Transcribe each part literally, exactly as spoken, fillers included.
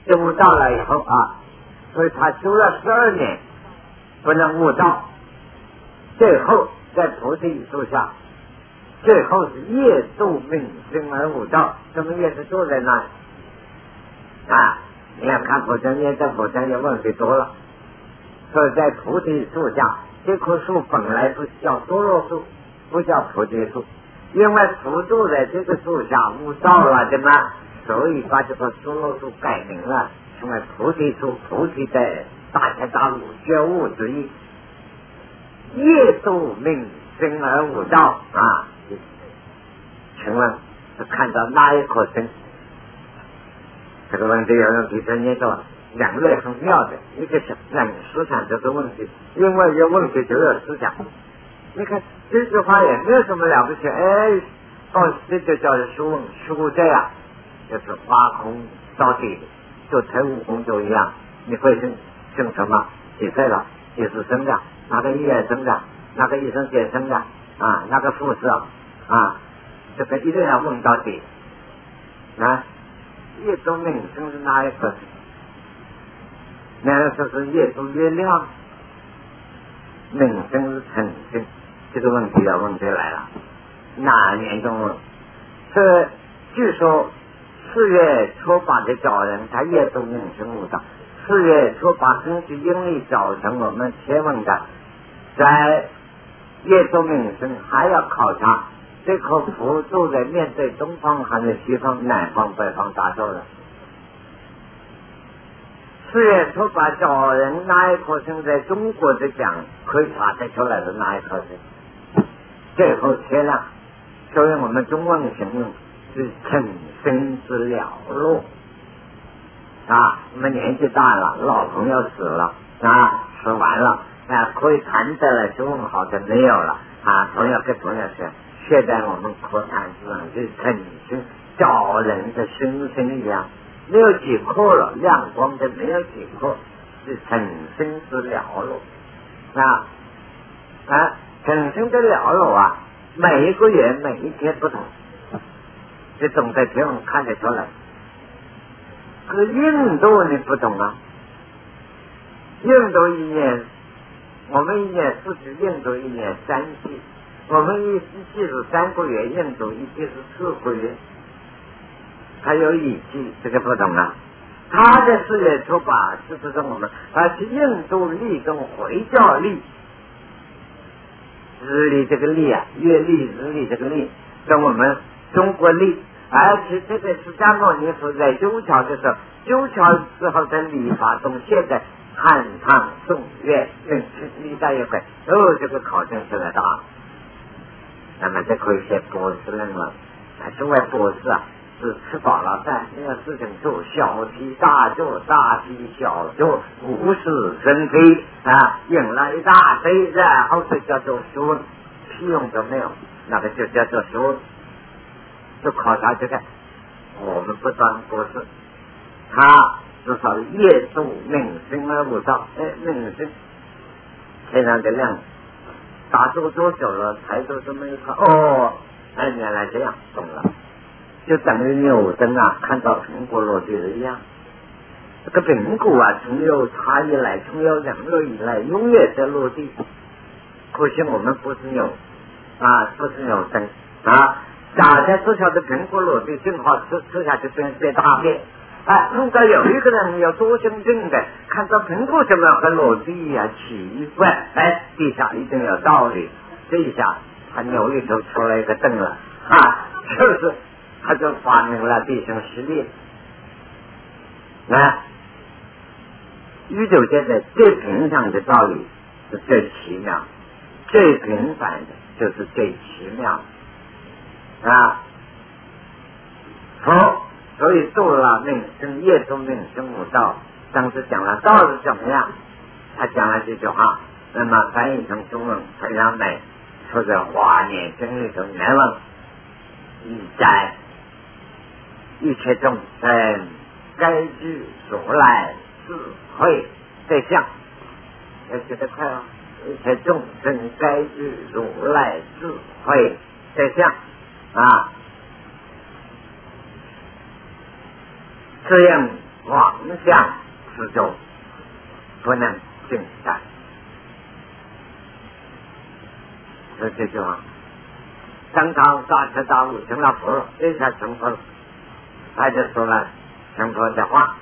这悟道了以后啊，所以他修了十二年不能悟道，最后在菩提树下，最后是夜度命生而悟道。什么也是坐在那里啊？你要看佛经念在佛经也问题多了。所以在菩提树下，这棵树本来不叫多罗树，不叫菩提树，因为佛住在这个树下悟道了的嘛，所以把这个多罗树改名了，成为菩提树。菩提在大彻大悟觉悟之意，夜度命生而悟道啊。请问是看到哪一棵生？这个问题有人提出念说两类很妙的，一个是两思想这个问题，因为有问题就有思想。你看这句话也没有什么了不起，哎，哦，这就叫书书这样，就是挖空到底，就成武功就一样。你会生生什么？几岁了？几时生的？哪个医院生的？哪个医生接生的？啊，哪个护士啊？这个一定要问到底啊！夜度命生是哪一个？那个是夜度月亮，命生是辰星。这个问题要问题来了，哪年中问？这据说四月初八的早人，他夜度命生悟道。四月初八根据阴历早晨我们前问的，在夜度命生还要考察这棵佛住在面对东方还是西方、南方、北方大洲的。四月初八找人哪一棵生在中国的讲可以查得出来的哪一棵生？最后切量，所以我们中文形容是成生之了落啊。我们年纪大了，老朋友死了啊，死完了啊，可以谈得了就问好的没有了啊。朋友跟朋友说，现在我们可谈之上是成生找人的生生一样，没有几颗了，亮光的没有几颗，是成生之了落啊啊！成生的了落啊，每一个月每一天不同，这总在天文看得出来。可印度你不懂啊，印度一年，我们一年四季，印度一年三季，我们一一季是三个月，印度一季是四个月，还有雨季，这个不懂啊。他的四月初八是不是我们，而且印度历跟回教历，日历这个历啊，月历日历这个历跟我们中国历，而且这个释迦牟尼佛在九桥的时候，九桥之后的历法中，现在汉唐宋元明清历代一回，哦，这个考证出来的啊。那么这可以写博士论文，身为博士啊，是吃饱了饭，没有事情做，小题大做，大题小做，无事生非啊，引了一大堆，然后就叫做学问，屁用都没有，那个就叫做学问。就考察这个，我们不当博士，他至少夜度命生而悟道，哎，命生天上的亮。打坐多久了，抬头这么一看，哦，哎，原来这样，懂了，就等于扭灯啊，看到苹果落地的一样。这个苹果啊，从有它以来，从有人类以来，永远在落地。可惜我们不是扭啊，不是扭灯啊，大家都晓得苹果落地，正好吃吃下去变变大便。哎，如果有一个人有多心症的，看到苹果怎么和落地呀、啊，奇怪，哎，地下一定有道理。这一下他扭里头出来一个灯了，啊，就是他就发明了地心吸力。啊，宇宙间的最平常的道理是最奇妙，最平凡的就是最奇妙啊。好。所以度了命生，夜度命生悟道。当时讲了道是怎么样，他讲了这句话，那么翻译成中文非常美，说在华严经里头原文：一哉，一切众生该具如来智慧对象。要记得快哦！一切众生该具如来智慧对象啊。这样妄想之中不能进展。是这句话，当他大彻大悟成了佛，这才成佛，他就说了成佛的话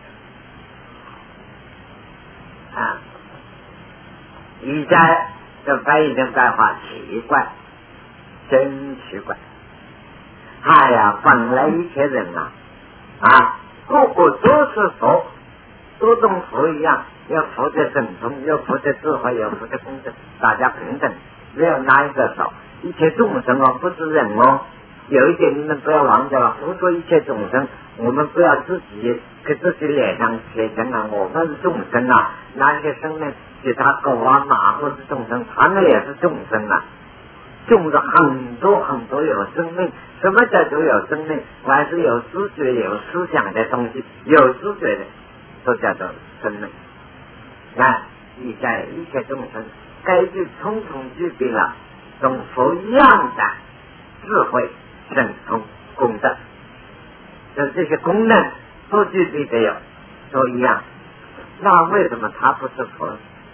啊。现在这翻译成白话，奇怪，真奇怪。哎呀，本来一切人啊，啊，个个都是佛，都同佛一样，有佛的神通，有佛的智慧，有佛的功德，大家平等，没有哪一个少。一切众生哦，不是人哦。有一点你们不要忘掉了，佛说一切众生，我们不要自己给自己脸上贴上啊，我们是众生啊，那些生命，其他狗啊、马或是众生，他们也是众生啊。种了很多很多有生命，什么叫做有生命？还是有知觉、有思想的东西，有知觉的，都叫做生命。那你在一切众生，该具统统具备了跟佛一样的智慧、神通、功德，就这些功能都具备的有，都一样。那为什么他不是佛？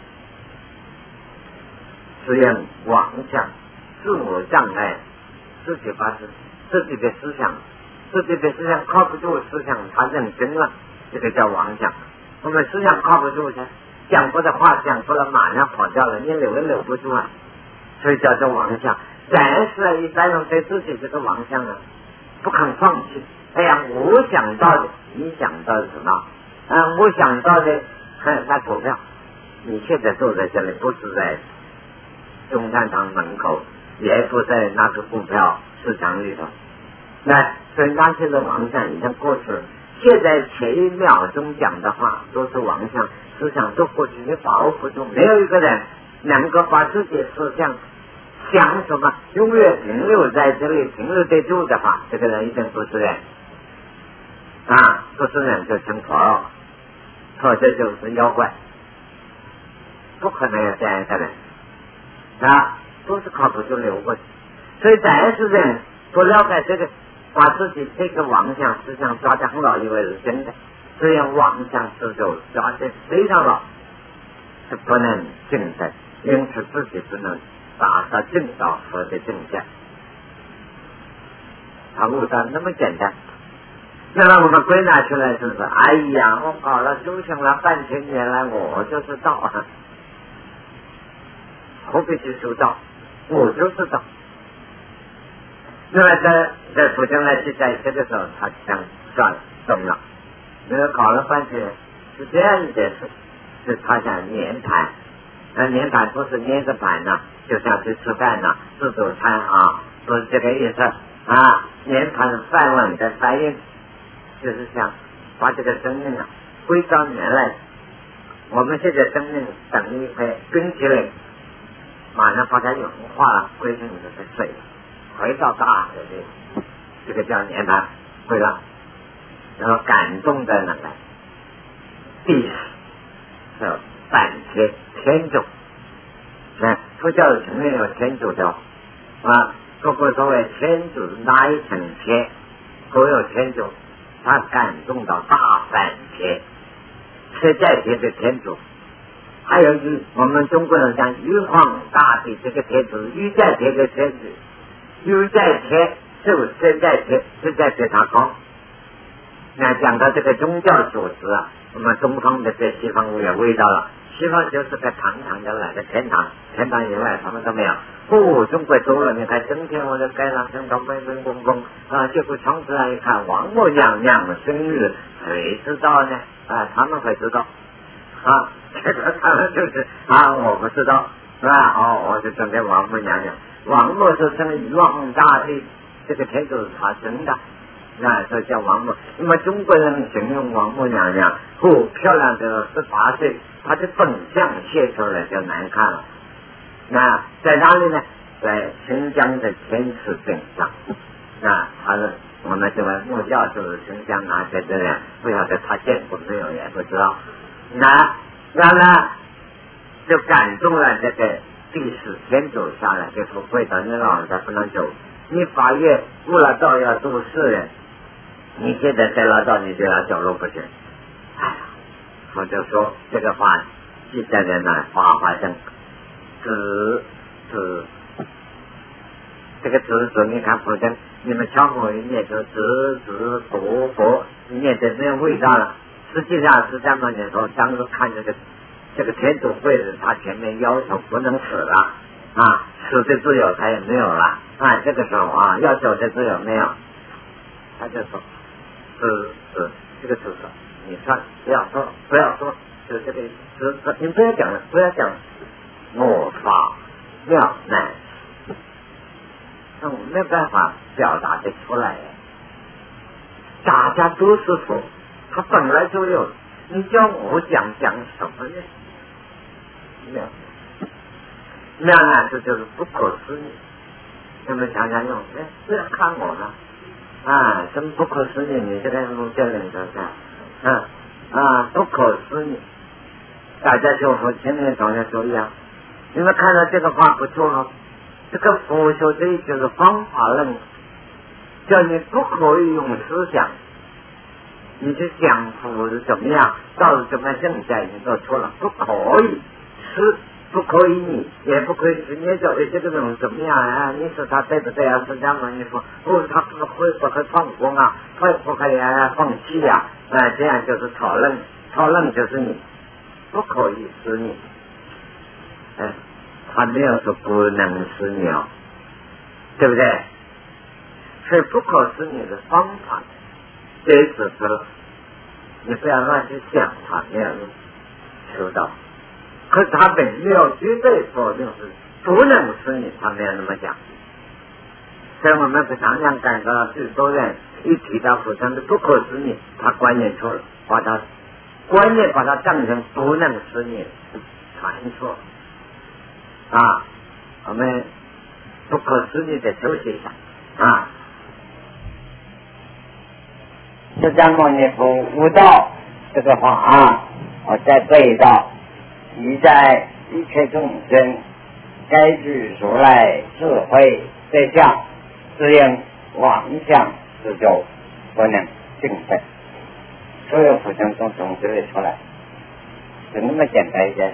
是因妄想。自我障碍，自己发生自己的思想，自己的思想靠不住思想，他认真了，这个叫妄想。我们思想靠不住，讲过的话讲过了，马上跑掉了，你留也留不住啊，所以叫做妄想。但是一般人对自己这个妄想呢，不肯放弃。哎呀，我想到的，你想到的什么？啊，我想到的，看那股票，你现在坐在这里，不是在中山堂门口。也不在那个股票市场里头，那所以那些的妄想已经过去了。现在前一秒钟讲的话都是妄想，思想都过去，你把握不住。没有一个人能够把自己思想想什么永远停留在这里，停留得住的话，这个人一定不是人啊，不是人就成佛，或者就是妖怪，不可能有这样一个人啊。都是靠不住流过去，所以但是人不了解这个，把自己这个妄想思想抓得很牢，以为是真的，所以妄想思想抓得非常牢，是不能证的，因此自己不能达到正道佛的正见，他悟到那么简单。那么我们归纳出来就是，哎呀，我搞了修行了半千年来，我就是道，何必去修道？我就知道。那么在在佛经来记载，这个时候他想算了，懂了。那个搞了半天是这样一件事，是他想年盘，那年盘不是捏着盘呢，就像去吃饭呢，自助餐啊，不是这个意思啊。年盘饭碗的翻译，就是想把这个生命啊归到原来。我们现在生命等于一块冰淇淋。马上把它融化了，归成这个水，回到大海里，这个叫年盘，对了。然后感动的那个第四是反切天主，那佛教的承认有天主教啊，各个所谓天主哪一层切，都有天主，他感动到大反切，切在切的天主。还有一我们中国人讲玉皇大帝，这个天主玉在天的天主，玉在天就身在天，身在天他高。那讲到这个宗教组织啊，我们东方的在西方也味道了。西方就是个堂堂的来的天堂，天堂以外什么都没有。哦，中国走了，你看整天我的街上听到闷闷嗡嗡啊，结果窗子上一看，王母娘娘生日，谁知道呢？啊，他们会知道。啊，这个他们就是啊，我不知道，是吧？哦，我就准备王母娘娘，王母是生玉皇大帝，这个天主是他生的，那这叫王母。那么中国人形容王母娘娘，哦，漂亮的十八岁，她的本相写出来就难看了。那在哪里呢？在新疆的天池顶上。那他是我们这位木教就是新疆哪些的人，不晓得他见过没有也不知道。那然后就感动了这个第四天走下来，就说回到你老家不能走，你发愿悟了道要度世人，你现在在老道你就要走路不行， 我就说这个话记载在那法华经子子，这个子子你看佛经，你们敲鼓一念就子子佛佛，一念就没有味道了。实际上释迦牟尼说，当时看这个这个天主会的，他前面要求不能死了啊，死的自由他也没有了啊，这个时候啊，要走的自由没有，他就说子子这个子子，你说不要说不要说，就这个子子，你不要讲了，不要讲了，我法妙难，那我没有办法表达的出来，大家都是佛，他本来就有，你叫我讲讲什么呢？妙妙难这就是不可思议。那么常常用，哎，不要看我了啊，什么不可思议？你这个路教人说看，啊啊，不可思议。大家就和前面讲的都一样，你们看到这个话不错了。这个佛学这就是方法论，叫你不可以用思想，你去讲佛是怎么样，到底怎么正在，你都错了，不可以是。不可以你，也不可以直接就这个人怎么样啊？你说他对不对啊？释迦牟尼说，哦，他不会不会放光啊？会不会啊放弃啊？啊，这样就是讨论，讨论就是你，不可以是你，哎、啊，他没有说不能是你哦，对不对？所以不可是你的方法，这只是你不要乱去想它，没有收到。可是他本没有绝对否定是不能是你，他没有那么讲。所以我们是常常感到最多人一提到佛真的不可思议，他观念错了，把他观念把它当成不能思议，传错啊！我们不可思议的休息一下啊！释迦牟尼佛悟道这个话啊，我再背一道。你在一切众生该具如来智慧对象，只因妄想自就不能定分，所有普生众生就会出来，是那么简单一件事。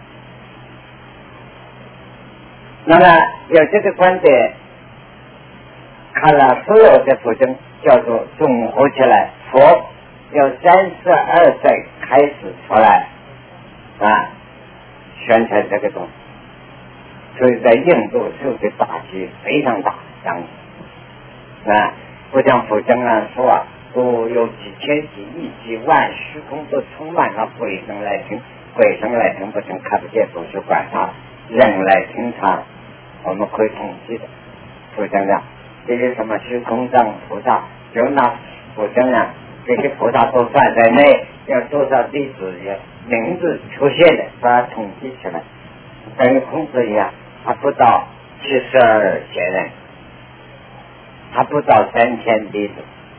那么有这个观点，看了所有的普生叫做总合起来，佛有三十二岁开始出来啊。宣传这个东西，所以在印度受的打击非常大，当时啊，不像佛经上说啊，都有几千几亿几万虚空都充满了鬼神来听，鬼神来听不听看不见，不去管它，人来听它，我们可以统计的。佛经上这些什么虚空藏菩萨，就拿佛经上这些菩萨都算在内，有多少弟子也名字出现的，把它统计起来，等于孔子一样，他不到七十二千人，他不到三千弟子，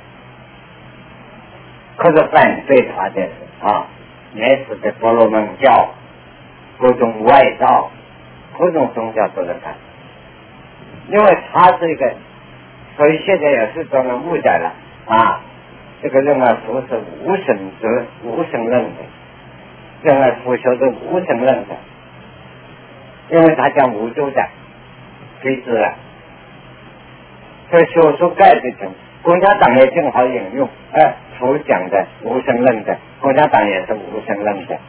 可是反对他的啊，原始的婆罗门教，各种外道，各种宗教都在看，因为他这个，所以现在也是专门误解了啊。这个认为佛是无神者，无神论的，认为佛学是无神论的，因为他讲无主宰，非自然，所以学术改变成共产党也正好引用，哎，佛讲的无神论的，共产党也是无神论的，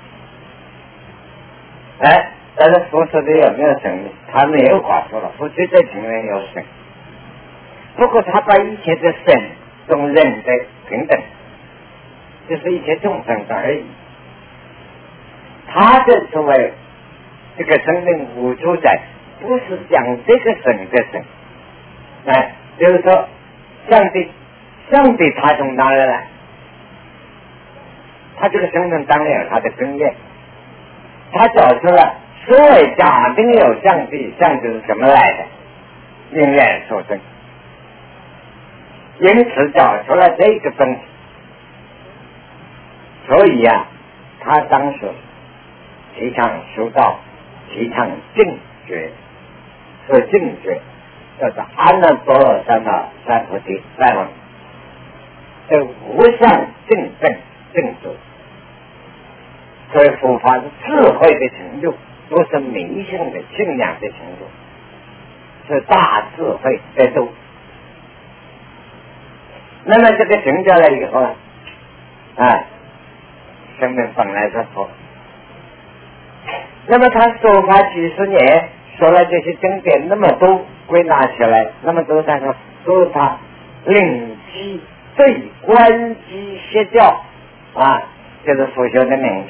哎，但是佛说的有没有神？他没有话说了，佛绝对承认有神，不过他把一切的神中人的平等，就是一切众生的而已。他的作为这个生命无主宰，不是讲这个神的神，哎，就是说上帝，上帝他从哪里来？他这个生命当然有他的根源，他找出了所谓假定有上帝，上帝是怎么来的？因缘所生。因此找出了这个东西，所以啊，他当时提倡修道，提倡正觉，说正觉叫做阿耨多罗三藐三菩提三王，这无上正正正觉， 所以佛法是智慧的成就，不是迷信的信仰的成就，是大智慧的度。那么这个成就了以后呢，啊，生命本来是佛。那么他说法几十年，说了这些经典那么多，归纳起来，那么多，他说说他领机对观机邪教啊，就是佛学的名字。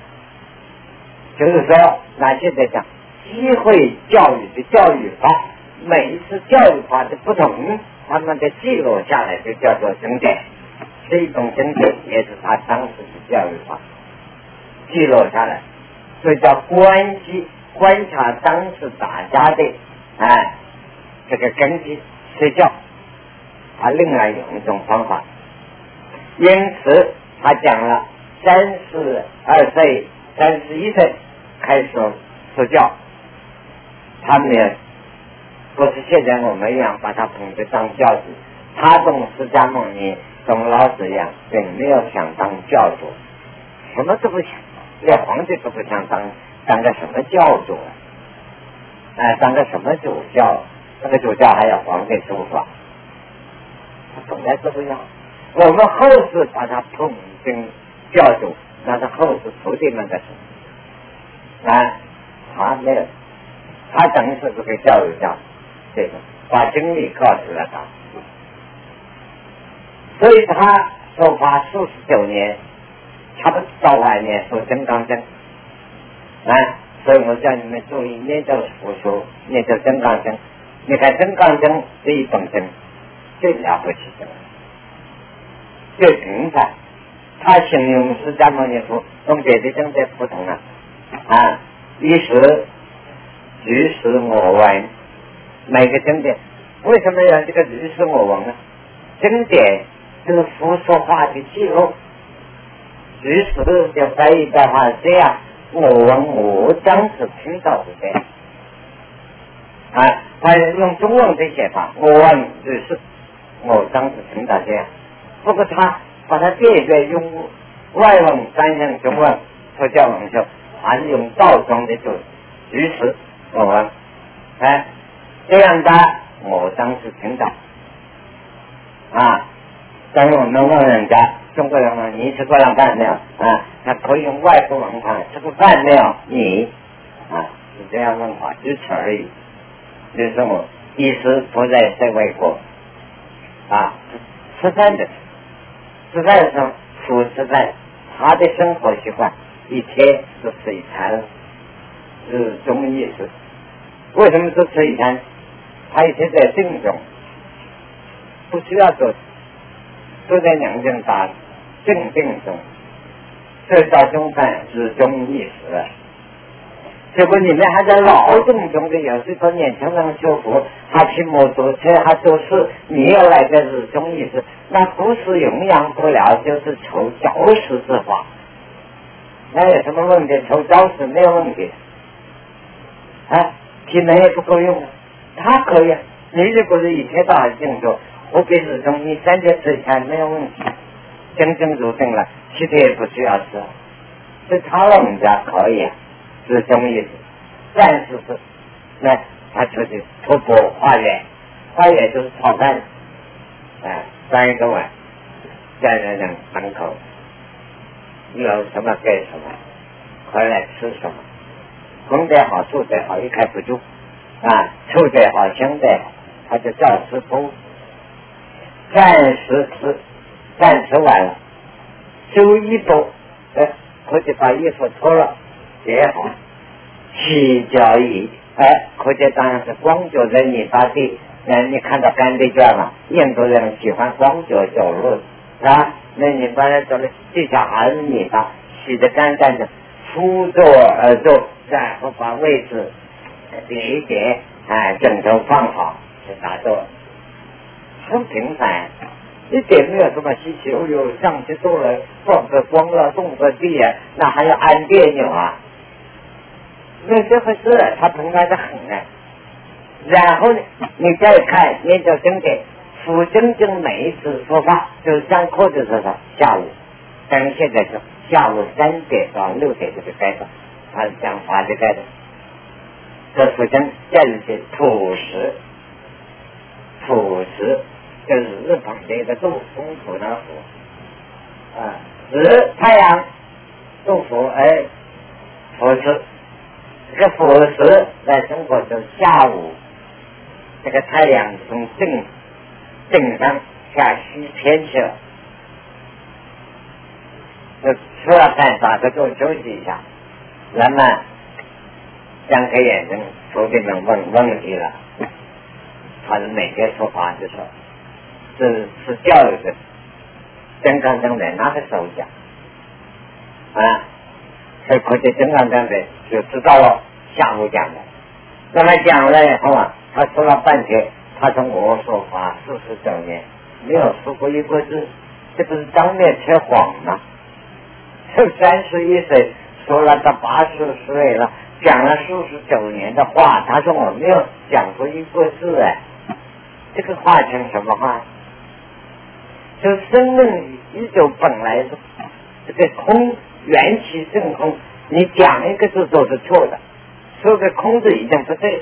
就是说，那现在讲机会教育的教育法，每一次教育法的不同，他们的记录下来就叫做经典。这一种经典也是他当时的教育法记录下来，所以叫观机，观察当时大家的哎这个根基邪教，他另外有一种方法。因此他讲了三十二岁三十一岁开始受教，他们也不是现在我们一样把他捧着当教主，他跟释迦牟尼跟老子一样，并没有想当教主，什么都不想，连皇帝都不想当，当个什么教主啊？哎，当个什么主教？那个主教还要皇帝说法，他本来都不要。我们后世把他捧成教主，那是后世徒弟们的事。啊，他没有，他等于是这个教育家，这个把经历告诉了他，所以他受法四十九年，差不多到晚年受金刚经，啊，所以我叫你们注意念咒佛说，念咒金刚经。你看金刚经这一本经最了不起的，最平凡。他形容释迦牟尼佛跟别的经典不同啊。啊，一时于是我闻，每个经典为什么要这个于是我闻呢？经典就是佛说话的记录，于是就翻译的话是这样，我闻我当时听到是这样。啊，他用中文的写法，我闻于是我当时听到这样。不过他把它第一个用外文翻成中文，佛教文说还是用道中的就于是我闻，哎，这样的我当时听到啊。当我们问人家中国人问你吃过了饭没有啊，他可以用外国文法，吃过饭没有你啊，是这样问法，就此而已。就是我意思不在在外国啊，吃饭的吃饭的时候不吃饭，他的生活习惯一天是吃一餐，是什么意思？为什么是吃一餐？他一天在定中，不需要做，都在两件打正定中，所以到中饭是中意识了。结果你们还在劳动中的，有时候年轻人学佛，他骑摩托车，他做事，你要来的是中意识，那不是营养不了，就是求教识之法。那有什么问题？求教识没有问题啊，体能也不够用，他可以。你如果是一天到晚静坐，何必是中医三天吃一餐没有问题，真正入定了，其他也不需要吃，是他老人家可以啊。是什么意思？暂时是，那他出去徒步花园，花园就是炒饭，哎，端一个碗，在那人门口，有什么给什么，回来吃什么，风得好，住得好，一开不住，啊，住得好，香得好，他就照吃不，暂时吃，暂吃完了，收衣服，哎，或者把衣服脱了。也好，洗脚椅，哎，或者当然是光脚在泥巴地，那你看到干地脚嘛？印度人喜欢光脚走路，啊，那你把它走的地下还是泥巴，洗得干干的，扶坐而坐，然后把位置叠一叠，哎，枕头放好，就打坐，很平凡。一点没有什么稀奇，哦哟，上去坐了，放个光了，动个地啊，那还要按别扭啊？没这回事，他平凡的很啊。然后呢，你再看念咒经典，辅经经每一次说法，就是上课的时候，下午，等于现在是下午三点到六点这个盖的，他是讲法的盖的。这福生这里是土石，土石就是日本的一个杜风土的土啊，日太阳杜甫哎，佛石，这个佛石在中国是下午，这个太阳从正正上下西偏去了，就吃了饭打个盅休息一下，人们张开眼睛头顶上问问题了，他是每天说话就说，是是教育的，真刚正的那个时候讲啊，所以估计真刚正的就知道了下午讲的。那么讲了以后啊，他说了半天，他从我说法四十九年没有说过一个字，这不是当面扯谎吗？就三十一岁说了到八十岁了，讲了四十九年的话，他说我没有讲过一个字哎，这个话成什么话？就生命宇宙本来是这个空，缘起正空，你讲一个字都是错的，说个空字已经不对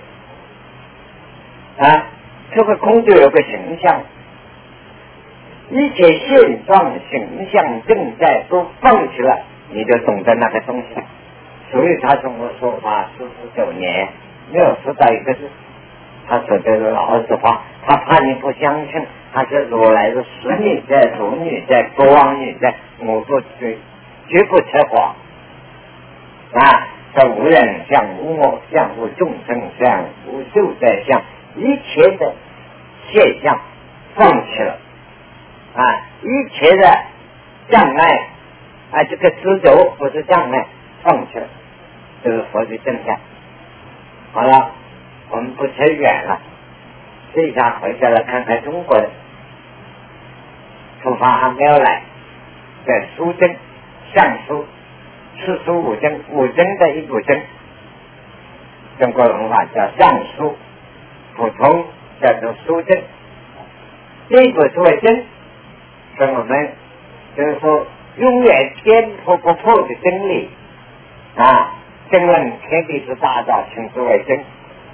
啊，这个空就有个形象，一切现状形象正在都放弃了，你就懂得那个东西。所以他从我说法四十九年没有说到一个字，他说的是老实话，他怕你不相信，他是如来的使女在、主女在、国王女在，我不绝绝不扯谎啊！这无人相、无我相、无众生相、无寿在相，一切的现象放弃了啊！一切的障碍啊，这个执着不是障碍，放弃了，这是佛的正相。好了，我们不扯远了，这一下回家来看看中国的出发还没有来，在书经、相书、四书五经，五经的一部经，中国文化叫相书，普通叫做书经。这一部作为经，是我们就是说永远颠扑不破的真理啊！争论天地之大道，称之为真。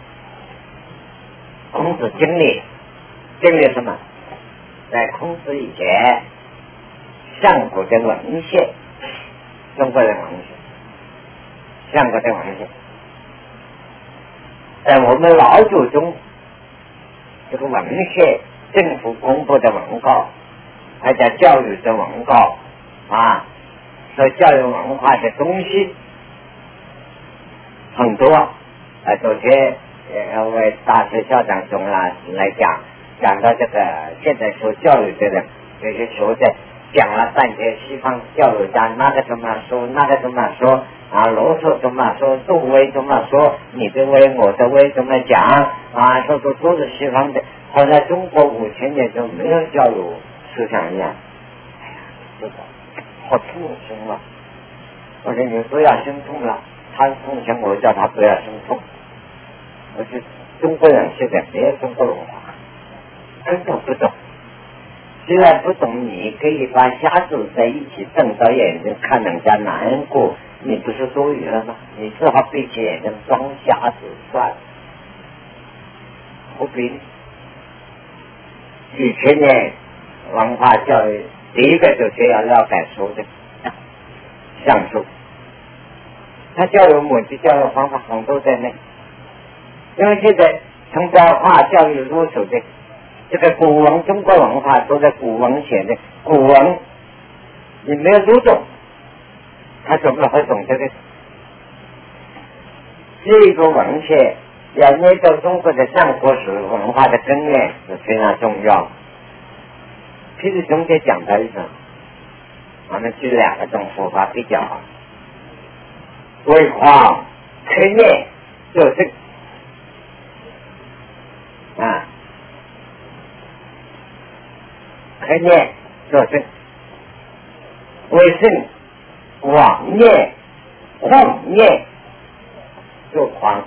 孔子经历经历什么？在孔子以前，上古的文献，中国的文献，上古的文献，在我们老祖宗这个文献，政府公布的文告，还叫教育的文告啊，说教育文化的东西很多啊。昨天呃，为大学校长总老师来讲，讲到这个现在受教育的人，有些学者讲了半天，西方教育家那个怎么说，那个怎么说啊，罗素怎么说，杜威怎么说，你的威我的威怎么讲啊，都都都是西方的。好在中国五千年就没有教育思想一样，哎呀，这个好痛心了。我说你不要心痛了，他痛心，我叫他不要心痛。我说中国人现在没有中国文化，根本不懂。虽然不懂，你可以把瞎子在一起瞪到眼睛看人家难过，你不是多余了吗？你只好闭起眼睛装瞎子算了，何必？几千年文化教育，第一个就是要了解书的相书，他教育目的、教育方法很多在内。因为现在从白话教育入手的这个古文，中国文化都在古文写的，古文你没有读懂，他怎么会懂这个？这个文献要捏到中国的上古史文化的根源是非常重要。其实中间讲到一种，我们举两个种说法比较好，为狂开念就是啊，开念就是为圣妄念妄念就狂，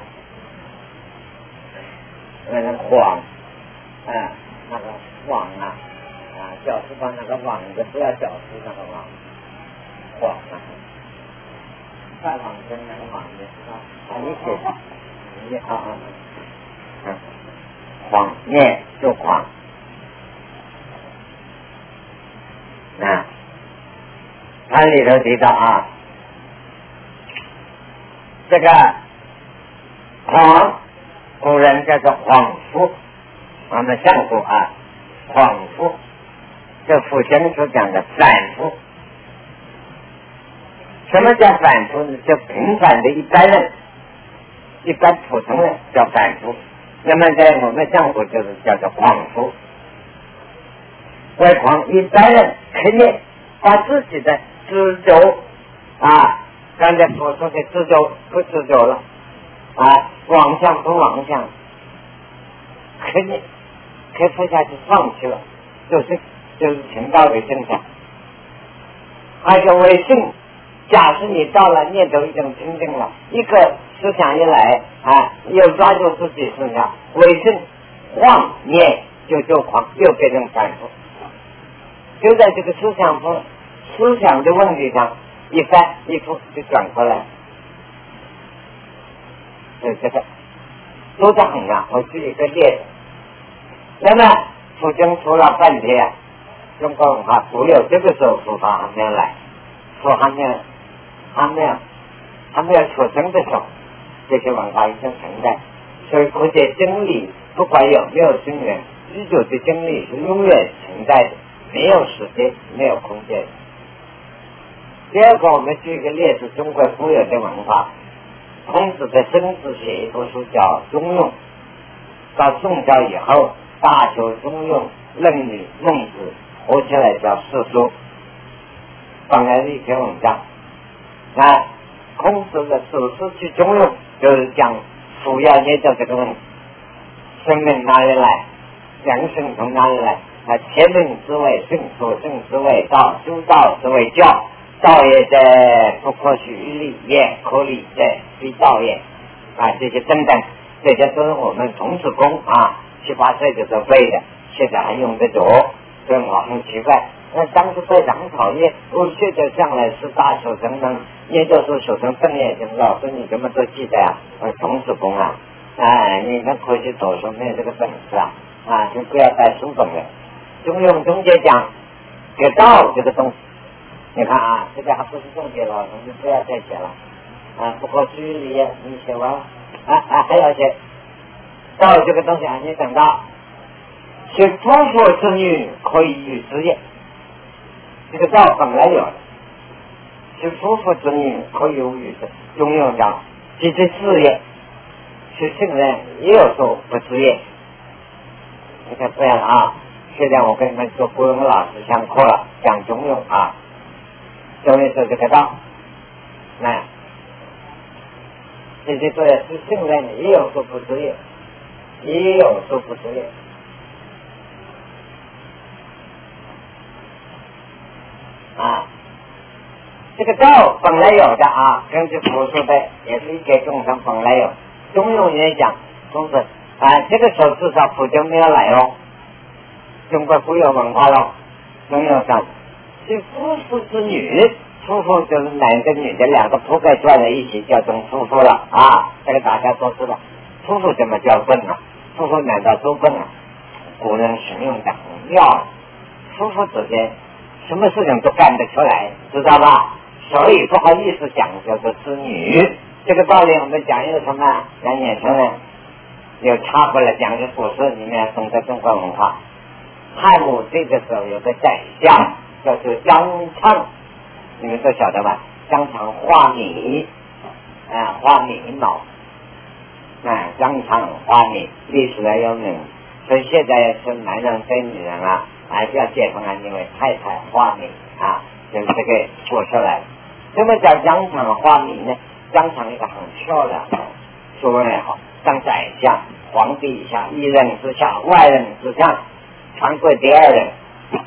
那个狂啊，那个妄啊啊，绞丝旁那个妄的不要绞丝那个妄，狂啊。 快往生能往的啊，你写的，你啊啊，嗯，谎念就谎，啊，它里头提到啊，这个谎，古人叫做恍惚，我们上过啊，恍惚，这佛经所讲的反复。什么叫反复呢？就平凡的一般人，一般普通人叫反复。那么在我们上古就是叫做恍惚。为狂一般人肯定把自己的知足啊，刚才所说的知足不知足了啊，妄想不妄想，肯定可以说下去放弃了，就是就是挺道理正常。还有为性。假使你到了念头已经清净了，一个思想一来啊，又抓住自己身上，为正妄念就就狂，又变成反复，就在这个思想风思想的问题上一翻一覆就转过来，所以这个都是很啊，我举一个例子。那么佛经说了半天，中国文化只有这个时候佛法还没有来，佛还没有还没有还没有出生的时候，这些文化已经存在，所以这些真理不管有没有生源，宇宙的真理是永远存在的，没有时间，没有空间。第二个，我们举一个例子，中国固有的文化，孔子的孙子写一部书叫《中庸》，到宋朝以后，大学《中庸》、《论语》、《孟子》合起来叫四书，放在一篇文章。那孔子的祖师去中庸，就是讲主要研究这个问题，生命哪里来，人生从哪里来？啊，天命之谓性，所性之谓道，诸道之谓教，道也者，不可许理也，可理者非道也。啊，这些等等，这些都是我们童子功啊，七八岁就都背的，现在还用得着，所以我很奇怪。那当时非常讨厌，我现在将来是大学生呢，研究所学生瞪眼睛，老师你怎么都记得啊？我童子功啊，哎，你们回去读书没有这个本事啊，啊，就不要带书本了。中庸中间讲，给道这个东西，你看啊，这个还不是重点了，我们不要再写了啊。不过居里你写完啊啊，还要写道这个东西啊，你等到是夫妇之女可以与之也。这个道本来有的，是夫妇之女可以与之。中庸讲，即是事业，是圣人也有说不事业。你看这样啊，现在我跟你们做国文老师上课了，讲中庸啊，中庸说这个道，那这些说是圣人也有说不事业，也有说不事业。啊，这个道本来有的啊，根据佛说的也是一切众生本来有。中庸也讲，中子啊，这个时候至少佛经没有来哦，中国固有文化咯。中庸上是夫妇之女，夫妇就是男的女的两个铺盖转在一起叫做夫妇了啊，这个大家都知道。夫妇怎么叫笨啊？夫妇难道都笨啊？古人形容的很妙，夫妇之间什么事情都干得出来，知道吧？所以不好意思讲叫做子女，这个道理我们讲一个什么两年前呢又插回来讲一个故事，里面懂得中国文化。汉武帝的时候有个宰相叫做张畅，你们都晓得吧？张畅画米啊，画米毛啊，张畅画米历史的有名，所以现在是男人跟女人啊还是要结婚啊，因为太太画米啊，就是这个说出来。什么叫张畅画米呢？张畅一个很漂亮，说文也好，当宰相，皇帝以下，一人之下，万人之上，传贵第二人。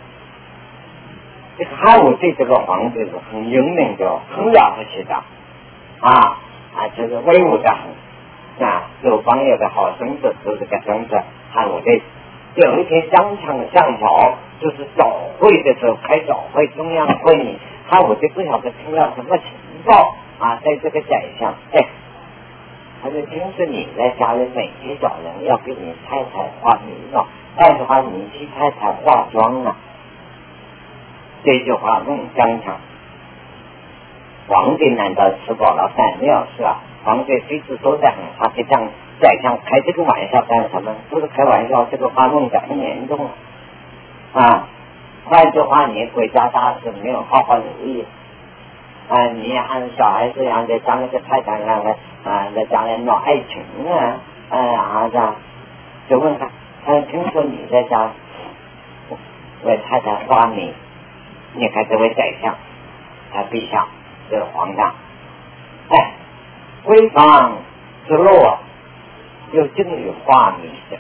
这个汉武帝这个皇帝是很英明的，很了不起的啊啊，就是威武的很啊。刘邦有个好孙子，就是这个孙子汉武帝。有一天张畅上朝，就是早会的时候开早会，中央会议，汉武帝不晓得听了什么情报， 啊，在这个宰相，哎，他就听说你在家里每天早上要给你太太化米了，但是话你替太太化妆了。这句话弄当场，皇帝难道吃饱了饭没有事啊？皇帝随时都在很他给这宰相开这个玩笑干什么？不是开玩笑，这个话弄得很严重啊！换句话，你国家大事没有好好留意啊！你按小孩子一样在将来个太太那个啊，在将来闹爱情啊，哎呀这就问他，他听说你在家为太太花米，你看这位宰相，他陛下这个皇上，哎，闺房之路啊，有这个有花米的。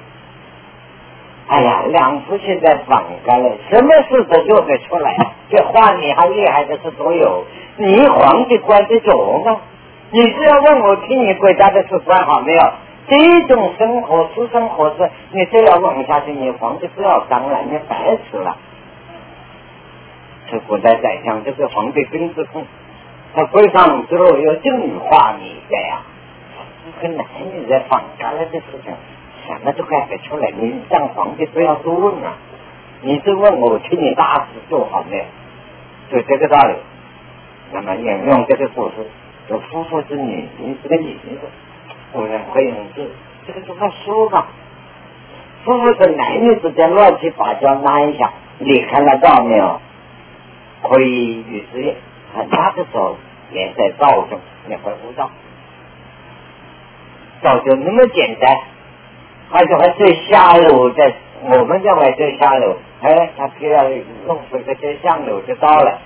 哎呀，两夫现在反干了，什么事都做得出来。这话你还厉害的是都有，你皇帝管得着吗？你是要问我听你国家的事管好没有？这种生活私生活是你这要问下去，你皇帝不要当了，你白死了。这古代宰相这个皇帝真是痛，他归上之后有正话你的呀，跟男人在反干了的事情。什么都看得出来，你当皇帝不要多问啊！你是问我替你大事做好没有？就这个道理。那么引用这个故事，有夫妇之女，你这个女的，古人会用字，这个就快说吧。夫妇是男女之间乱七八糟拉一下，你看得到没有？可以与之业，很大的时候也在造中也会悟道，道就那么简单。而且还最下流的，我们认为最下流，哎，他只要弄出一个最上流就到了，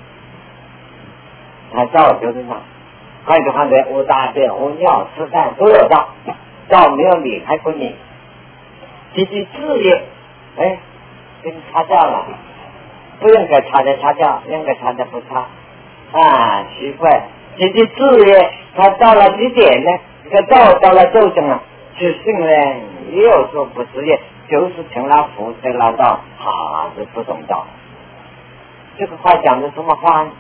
他到就是那，换句话说，我大便、我尿、吃饭都有道，道没有离开过你，积极事业，哎，跟你差价了，不应该差的差价，应该差的不差，啊，奇怪，积极事业，他到了几点呢？这个道到了周正了。是圣人也有说不职业，就是成了福，成了道，他是不懂道。这个话讲的什么话呢？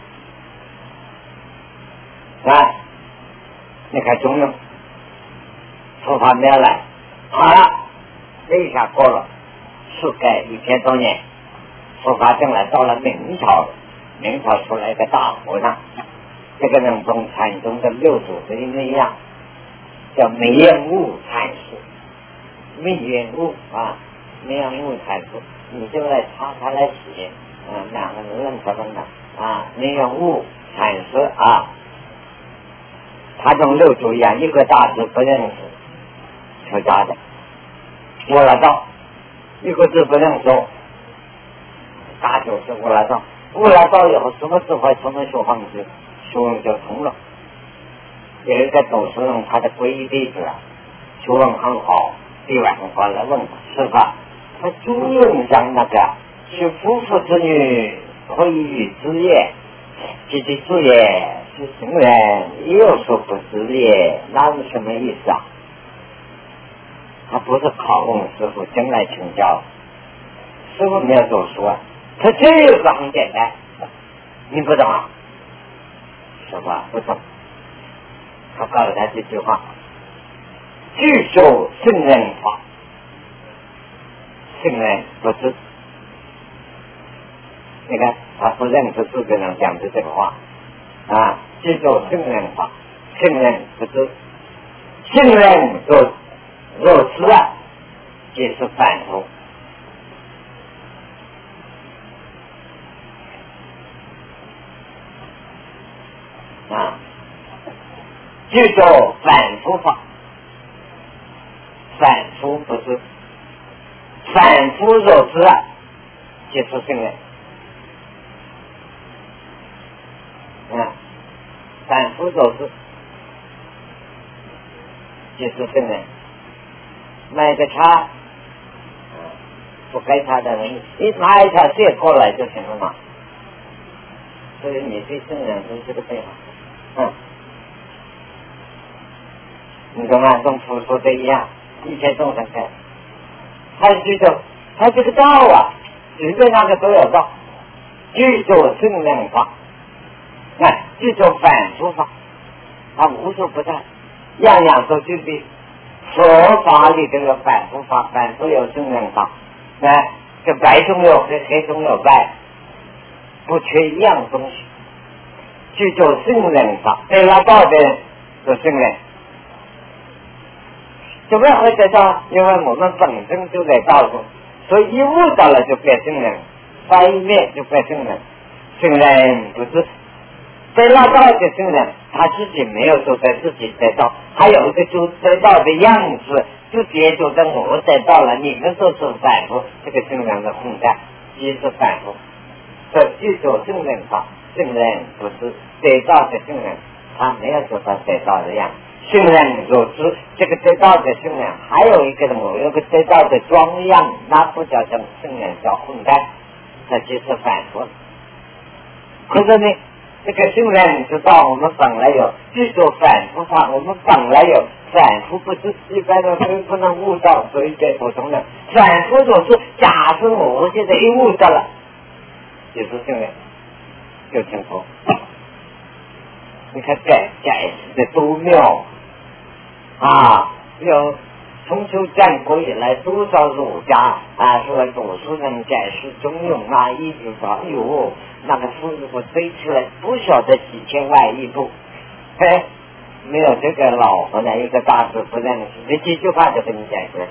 啊，你看中庸，佛法没有来，好了，这一下过了，覆盖一千多年，佛法正来到了明朝，明朝出来一个大和尚，这个人跟禅宗的六祖是一模一样。叫梅艳悟禅师，梅艳悟啊，梅艳悟禅师，你就来查他来写，啊，两个人认可认的啊，梅艳悟禅师啊，他跟六祖一样，一个大字不认识，出家的，悟了道，一个字不认说，大就是悟了道，悟了道以后，什么智慧，什么学方式，学问就通了。有一个董事长，他的皈依弟子啊，学问很好，第晚上来问他师父，他朱用上那个是夫妇之女可以与之业，积极事业是圣人，也有说不职业，那是什么意思啊？他不是拷问师父，真来请教，师父没有这么说，他这个很简单，你不懂啊？师父不懂。他告诉他这句话：具受圣人法，圣人不知。你看他不认识自己人讲的这个话啊，具受圣人法，圣人不知。圣人若若知啊，即是反复。啊。就叫反复法，反复不是，反复若知啊，就是圣人。啊，反复若知，就是圣人。买个茶，不该茶的人，一拿一茶借过来就行了嘛。所以你对圣人是这个对法，嗯。你懂吗？跟佛说的一样，一切众生看，他具足，他这个道啊，随便那个都有道，具足圣人法。哎， 这种反复法，它无所不在，样样都具备。佛法里这个反复法，反复有圣人法，哎，这白中有黑，黑中有白，不缺一样东西。去做圣人法，得了道的人做圣人。怎么会得到？因为我们本身就在道中，所以一悟到了就变圣人，发一面就变圣人。圣人不是得了道的圣人，他自己没有说在自己得到，还有一个就得到的样子，就接受着我得到了，你们说是反复，这个圣人的混战，即是反复。所以去做圣人法，圣人不是得到的圣人，他没有做到得到的样子。圣人若知这个得到的圣人，还有一个某有个得到的庄样，那不叫成圣人，叫混蛋，这就是反复。可是呢，这个圣人知道我们本来有这种反复法，我们本来有反复，不是一般的不不能悟到，所以给普通人反复若是假设我现在一悟到了，就是圣人，就成佛。你看解解释的多妙啊！有从秋战国以来，多少儒家啊，说读书人解释中庸啊，一直说，哎呦，那个数字我堆出来不晓得几千万亿部，嘿，没有这个老和的一个大字不认识，这几句话就给你解释，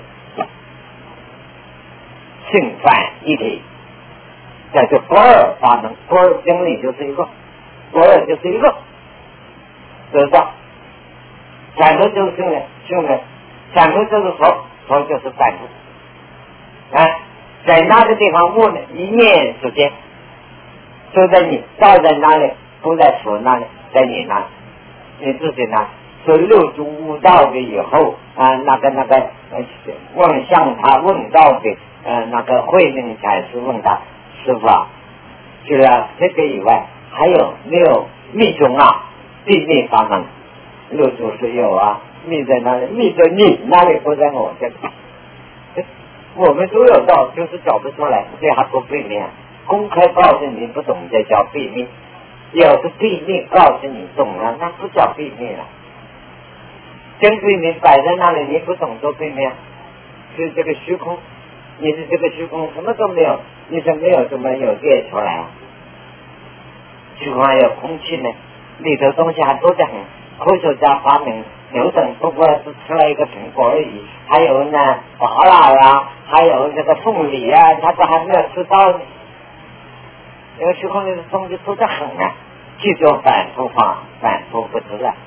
性犯一体，叫做不二法门，不二经理就是一个，不二就是一个。得到反复就是圣人，圣人反复就是佛，佛就是反复啊，在那个地方悟呢，一念之间就在你道在哪里，不在佛那里，在你那里，你自己那里。所以六祖悟道的以后啊，那个那个问向他问道的呃那个慧命禅师问他师父啊，除了这个以外还有没有密宗啊？秘密法门，六祖是有啊，密在哪里？密在你哪里，不在我这里。我们都有道，就是找不出来，这还不秘密啊。公开告诉你不懂，这叫秘密；要是秘密告诉你懂了，那不叫秘密了。真秘密摆在那里，你不懂做秘密啊？是这个虚空，你是这个虚空什么都没有，你说没有怎么有变出来啊？虚空还有空气呢。里头东西还多得很，科学家发明牛顿不过是吃了一个苹果而已，还有呢芭乐啊，还有这个凤梨啊，他都还没有吃到呢。因为虚空里的东西多得很啊，记住反复法，反复不知了。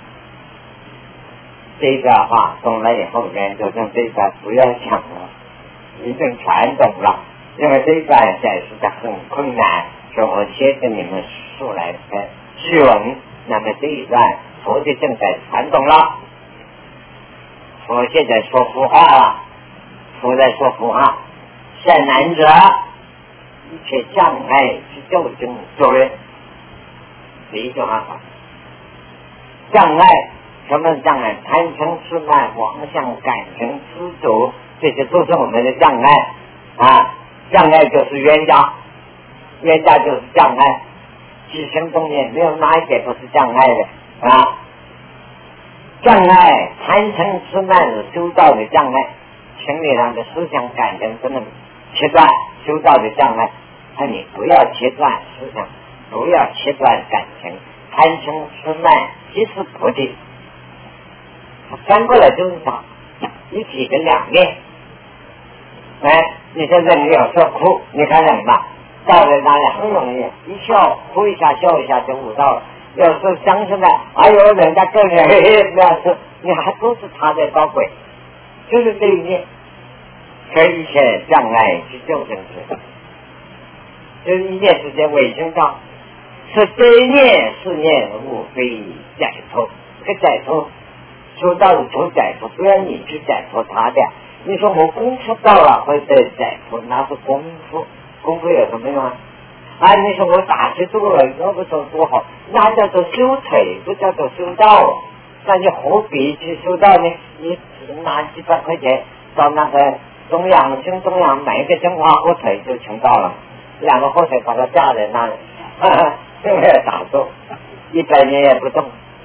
这个话懂了以后，人就跟这个不要想了，一定全懂了。因为这个解释的很困难，所以我先跟你们说来看。序文，那么这一段佛就正在传动了。佛现在说佛话了，佛在说佛话。善男者，一切障碍是究竟作为第一句话，障碍什么障碍？贪嗔痴慢妄想感情执着，这些都是我们的障碍啊！障碍就是冤家，冤家就是障碍。起心动念没有哪一点不是障碍的啊！障碍贪嗔痴慢是修道的障碍，心理上的思想感情不能切断修道的障碍。那你不要切断思想，不要切断感情，贪嗔痴慢即是菩提，翻过来就是讲一体的两面。哎，你说人有时候哭，你看人吧。到了那里很容易，一笑哭一下笑一下就悟到了。有时候相信的，还有人家跟人嘿嘿这样说，你还都是差在高贵，就是这一面。所以一切障碍是究竟是，就是一念之间为心道，是这一念是念无非解脱。这个解脱说到了求解脱，不要你去解脱他的。你说我功夫到了会得解脱，那是功夫。功夫有什么用啊？啊，你说我打起坐来，那不说多好，那叫做修腿，不叫做修道。那你何必去修道呢？你拿几百块钱到那个中央新中央买一个真花火腿就成道了，两个火腿把它架在那里，对不对？打坐， 一百年也不动。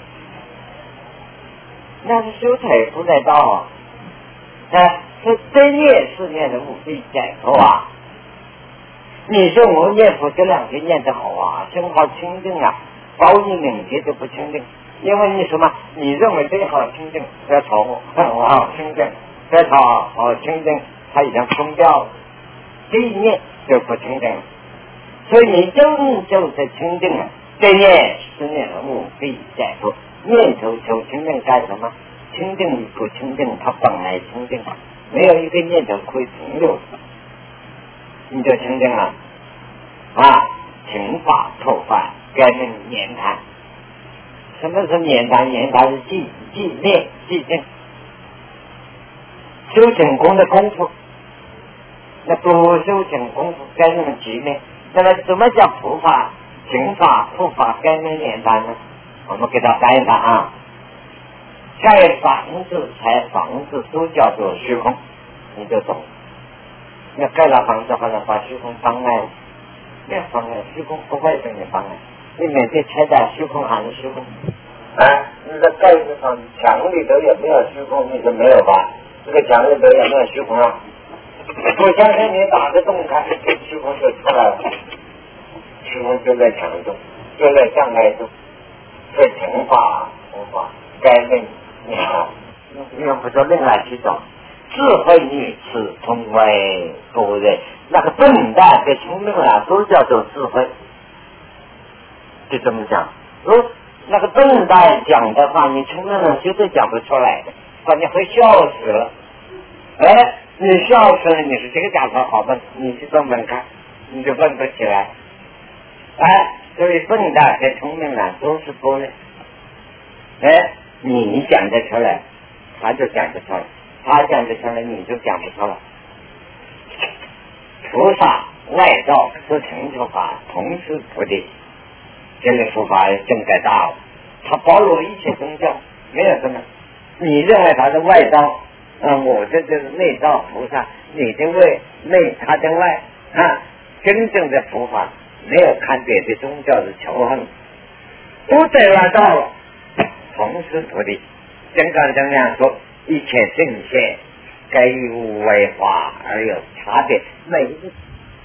那是修财富在道啊，哎，是真念是念的目的解脱啊。你说我念佛这两天念得好啊，心好清净啊，包你两天都不清净，因为你什么？你认为这好清净，不要吵我，我好清净，不要吵好清净，他已经空掉了，这一念就不清净了。所以你真就是清净了，这念是念的目的解脱。念头求清净干什么？清净与不清净，它本来清净，没有一个念头可以停留，你就清净了啊！情法破法，该能念谈。什么是念谈？念谈是寂寂念寂静，修成功的功夫。那不修成功夫，该能寂灭。那么什么叫破法？情法破法，该能念谈呢？我们给他答一答啊。盖房子才房子都叫做虚空，你就懂。那盖了房子好像把虚空妨碍了，没有妨碍，虚空不会给你妨碍。你每天拆掉虚空还是虚空？哎，你在盖子上墙里头有没有虚空？你说没有吧？这个墙里头有没有虚空啊？我相信你打个洞开，这虚空就出来了。虚空就在墙中，就在障碍中，是情法无法该令你好，用不着另外去找。智慧女此通为多人，那个笨蛋跟聪明啊，都叫做智慧。就这么讲，哦，那个笨蛋讲的话，你聪明人绝对讲不出来的，把你会笑死了。哎，你笑死了，你说这个家伙好笨，你去问问看，你就问不起来。哎，所以笨蛋跟聪明人都是多人。哎，你讲得出来，他就讲得出来。他讲得出来，你就讲不出来。菩萨外道是成就法，同是菩提。这个佛法正该大了，它包罗一切宗教，没有什么。你认为他是外道，嗯，我这就是内道菩萨，你的外内，他的外啊。真正的佛法没有看别的宗教的仇恨，都在外道了，同是菩提。金刚经上说，一切圣贤该无为法而有差别，每一个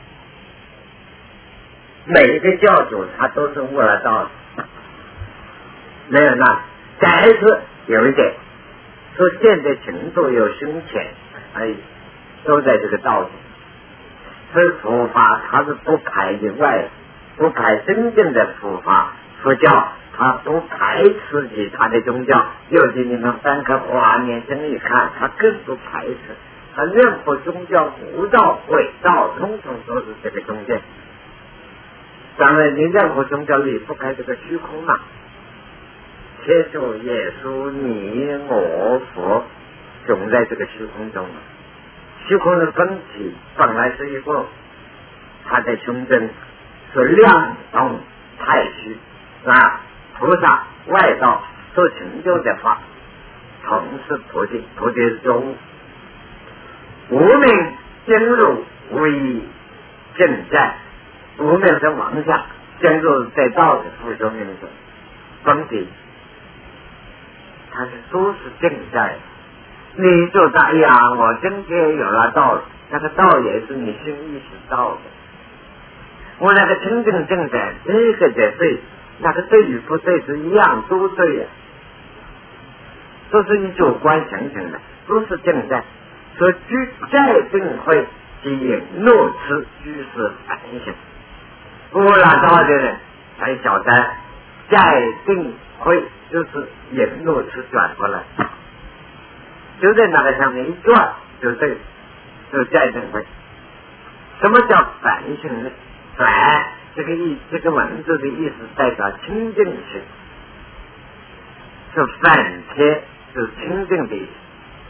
每一个教主他都是悟了道的，没有那但是有一点说现在程度有深浅而已，都在这个道中。所以佛法它是不排以外，不排真正的佛法佛教，它不排斥其他的宗教。尤其你们翻开华严经一看，它更不排斥，它任何宗教无道伪道统统都是这个宗教。当然你任何宗教离不开这个虚空嘛，切主耶稣你我佛总在这个虚空中。虚空的本体本来是一个，它的胸针是亮动太虚啊，菩萨外道所成就的法，同是菩提，菩提是中无名进入无义正在，无名是妄想，进入在道的附中名字，本体它是都是正在。你就说哎呀，我今天有了道，那个道也是你心意识到的。我那个清净正在，这个才对，那个对与不对是一样，都对呀，都是你主观形成的，都是正在。所以居在定慧即引怒痴居是反省。悟了道的人才晓得，在定慧就是引怒痴转过来。就在那个上面一转，就对，就在定慧。什么叫反省呢？反这个意，这个文字的意思代表清净性，是反切，是清净的意思。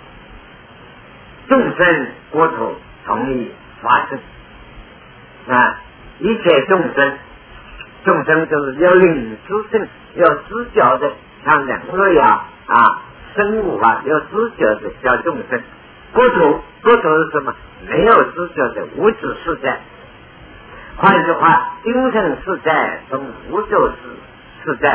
众生国土同意发生啊，一切众生，众生就是要领知性，要知觉的，像人类啊啊。生物啊，有知觉的叫众生。国土，国土是什么？没有知觉的无知世界。换句话，精神世界从无救世世界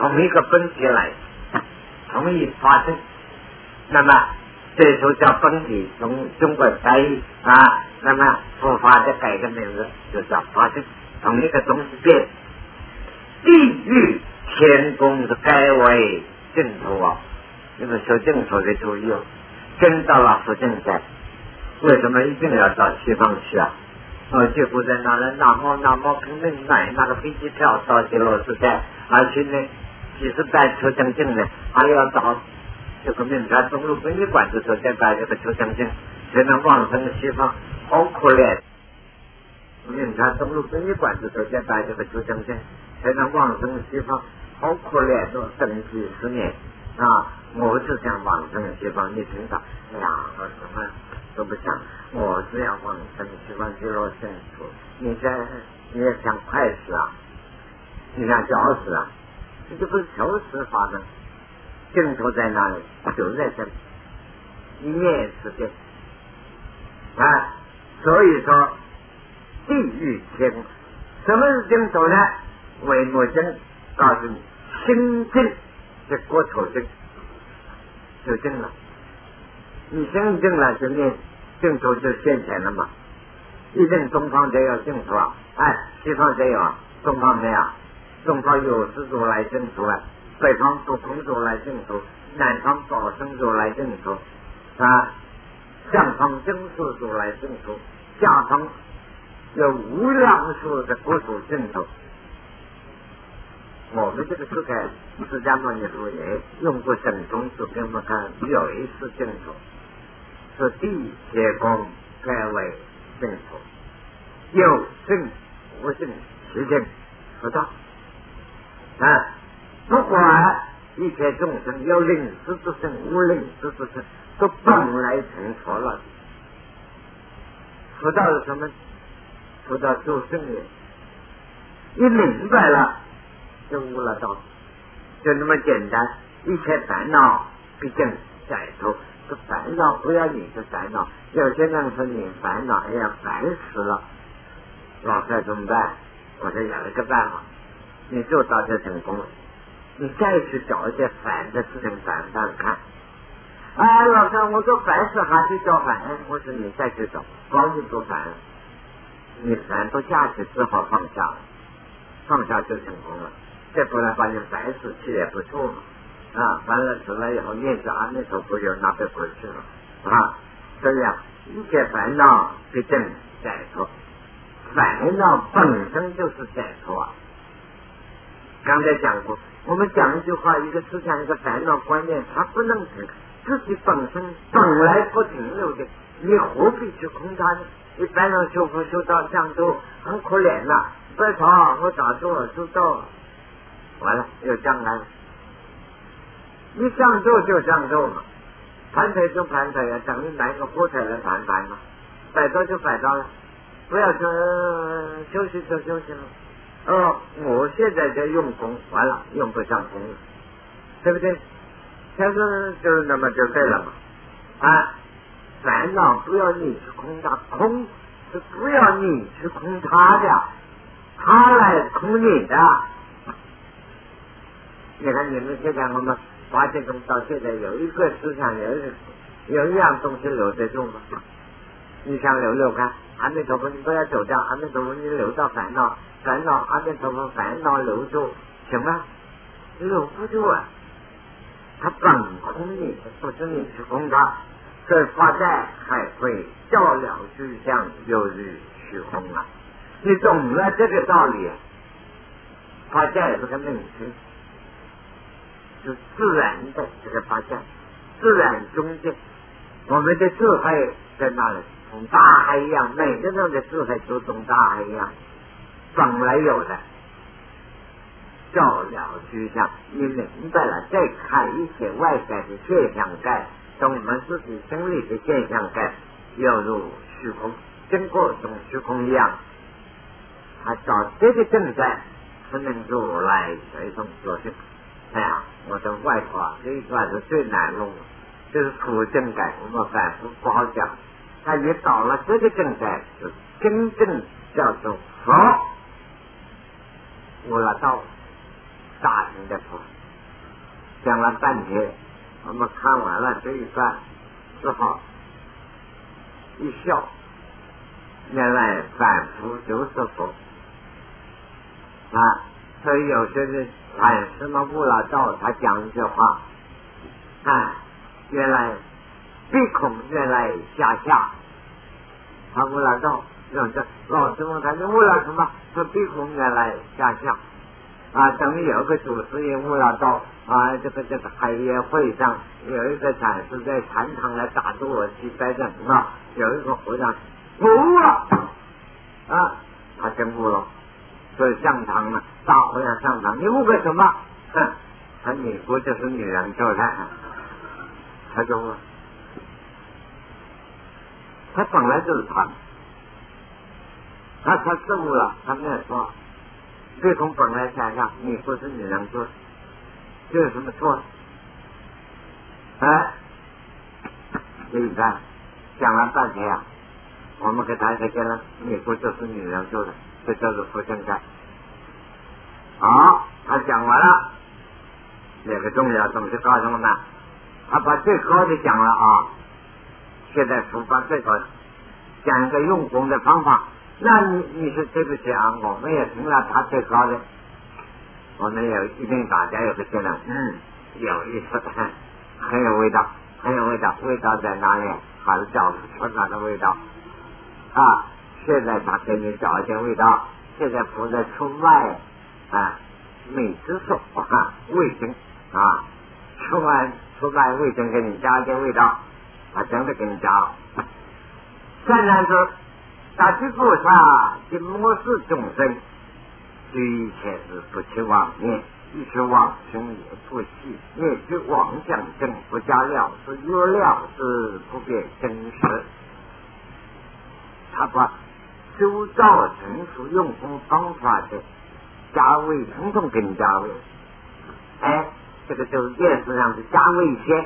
同一个本体来，同一发生。那么这时候叫本体，从中国翻译啊，那么佛法的改个名字就叫发生，同一个东西变。地狱天宫是改为净土啊，这个说净土的注意哦，跟到了佛正在，为什么一定要到西方去啊？呃，结果在那里那么那么拼命买那个飞机票到西罗斯在，而且呢，几十代求证证呢，还要到这个民传东路殡仪馆的时候再摆这个求证证，才能往生西方，好可怜。民传东路殡仪馆的时候再摆这个求证证，才能往生西方，好可怜的，等几十年啊！我就想往生西方，你听到？哎呀，我什么都不想，我只要往生西方极乐净土。你在你也想快死啊？你想小死啊？这就不是求死法门，净土在哪里？就在这里，一念之间啊！所以说，地狱天宫，什么是净土呢？为目真告诉你，心净这国土净就净了。你心净了，就念净土就现前了嘛。一定东方才有净土啊，哎，西方才有啊，东方没有。东方有施主来净土啊，北方有孔主来净土，南方保生主来净土啊，上方真实主来净土，下方有无量数的国土净土。我们这个世界释迦牟尼佛也用过神通去给我们看，有一次净土是地铁宫改为净土，有净无净实净不到啊！不管一切众生有灵知之身无灵知之身，都本来成佛了。佛道是什么？佛道救生人，你明白了就悟了道，就那么简单。一切烦恼毕竟解脱，这烦恼不要你的烦恼。有些人说你烦恼，哎呀烦死了，老师怎么办？我说有一个办法，你就到这成功了，你再去找一些烦的事情烦烦看。哎，老师，我说烦事还去找烦，我说你再去找，光你不烦，你烦不下去，只好放下了，放下就成功了。再不然把你烦死去也不错嘛，啊，完了死了以后念着阿弥陀佛又拿不回去了啊。这样一切烦恼必定解脱，烦恼本身就是解脱啊。刚才讲过，我们讲一句话，一个思想，一个烦恼观念，它不能停，自己本身本来不停留的，你何必去空它呢？你烦恼修佛修到这样都很可怜呐、啊，不吵我打坐修道，完了有将来，你上座就上座嘛，盘腿就盘腿啊，等于来个锅腿来盘盘嘛，摆到就摆到了，不要说、呃、休息就休息了。哦，我现在在用功，完了用不上功了，对不对？他说就那么就对了嘛。啊，烦恼不要你去空它，空是不要你去空它的，它来空你的。你看你们现在我们发现中到现在有一个思想，有一有一样东西留得住吗？你想留留看，阿弥陀佛，你不要走掉，阿弥陀佛，你留到烦恼，烦恼，阿弥陀佛，烦恼留住，行吗？留不住啊，它本空你，不是你去空它，所以发债还会照了虚相，犹如虚空啊！你懂了这个道理，发债这个命题是自然的这个发债，自然中间，我们的智慧在那里。同大海一样，每个人的智慧都同大海一样，本来有的，照了虚相，你明白了，再看一切外在的现象界，从我们自己心里的现象界，犹如虚空，经过从虚空一样，他找这个正在，不能如来随众所行。哎呀，我的外婆这一段是最难弄的，就是苦正感，我们反复不好讲。他也到了这个正在，就真正叫做佛，悟了道， 大声的说，讲了半天，我们看完了这一段，只好一笑，原来反复就是佛啊。所以有些人禅师们悟了道，他讲一句话啊，原来鼻孔原来下下，他悟了道。有的老师问他你悟了什么？说鼻孔原来下下啊。等于有个祖师爷悟了道啊，这个这个海业会上有一个禅师在禅堂来打坐我去待着啊，有一个和尚我悟了啊，他真悟了。所以上堂呢，大和尚上堂，你悟个什么？哼，他你不就是女人做的？他就问，他本来就是他，他他是悟了，他没有错。对从本来想想，你不是女人做，这有什么错？哎，这一看讲了半天啊，我们给大家讲了，你不就是女人做的？这叫做不正确。好，他讲完了，那个重要东西告诉我们，他把最高的讲了啊。现在书把最高的讲一个用功的方法，那你你是对不起啊，我们也听了他最高的，我们有一定大家有个结论，嗯，有意思，很有味道，很有味道，味道在哪里？还是找不出它的味道啊。现在他给你找一点味道，现在不再出卖啊，美之手啊，味精啊，出完出卖味精给你加一点味道，他真的给你加。善男子，大具菩萨今末世众生，居一切事不起妄念，一是往生也不息，也是妄想症不加了事，若了事不变真实。他把修道成熟用功方法的加味，统统给你加味。哎，这个就是电视上的加味先，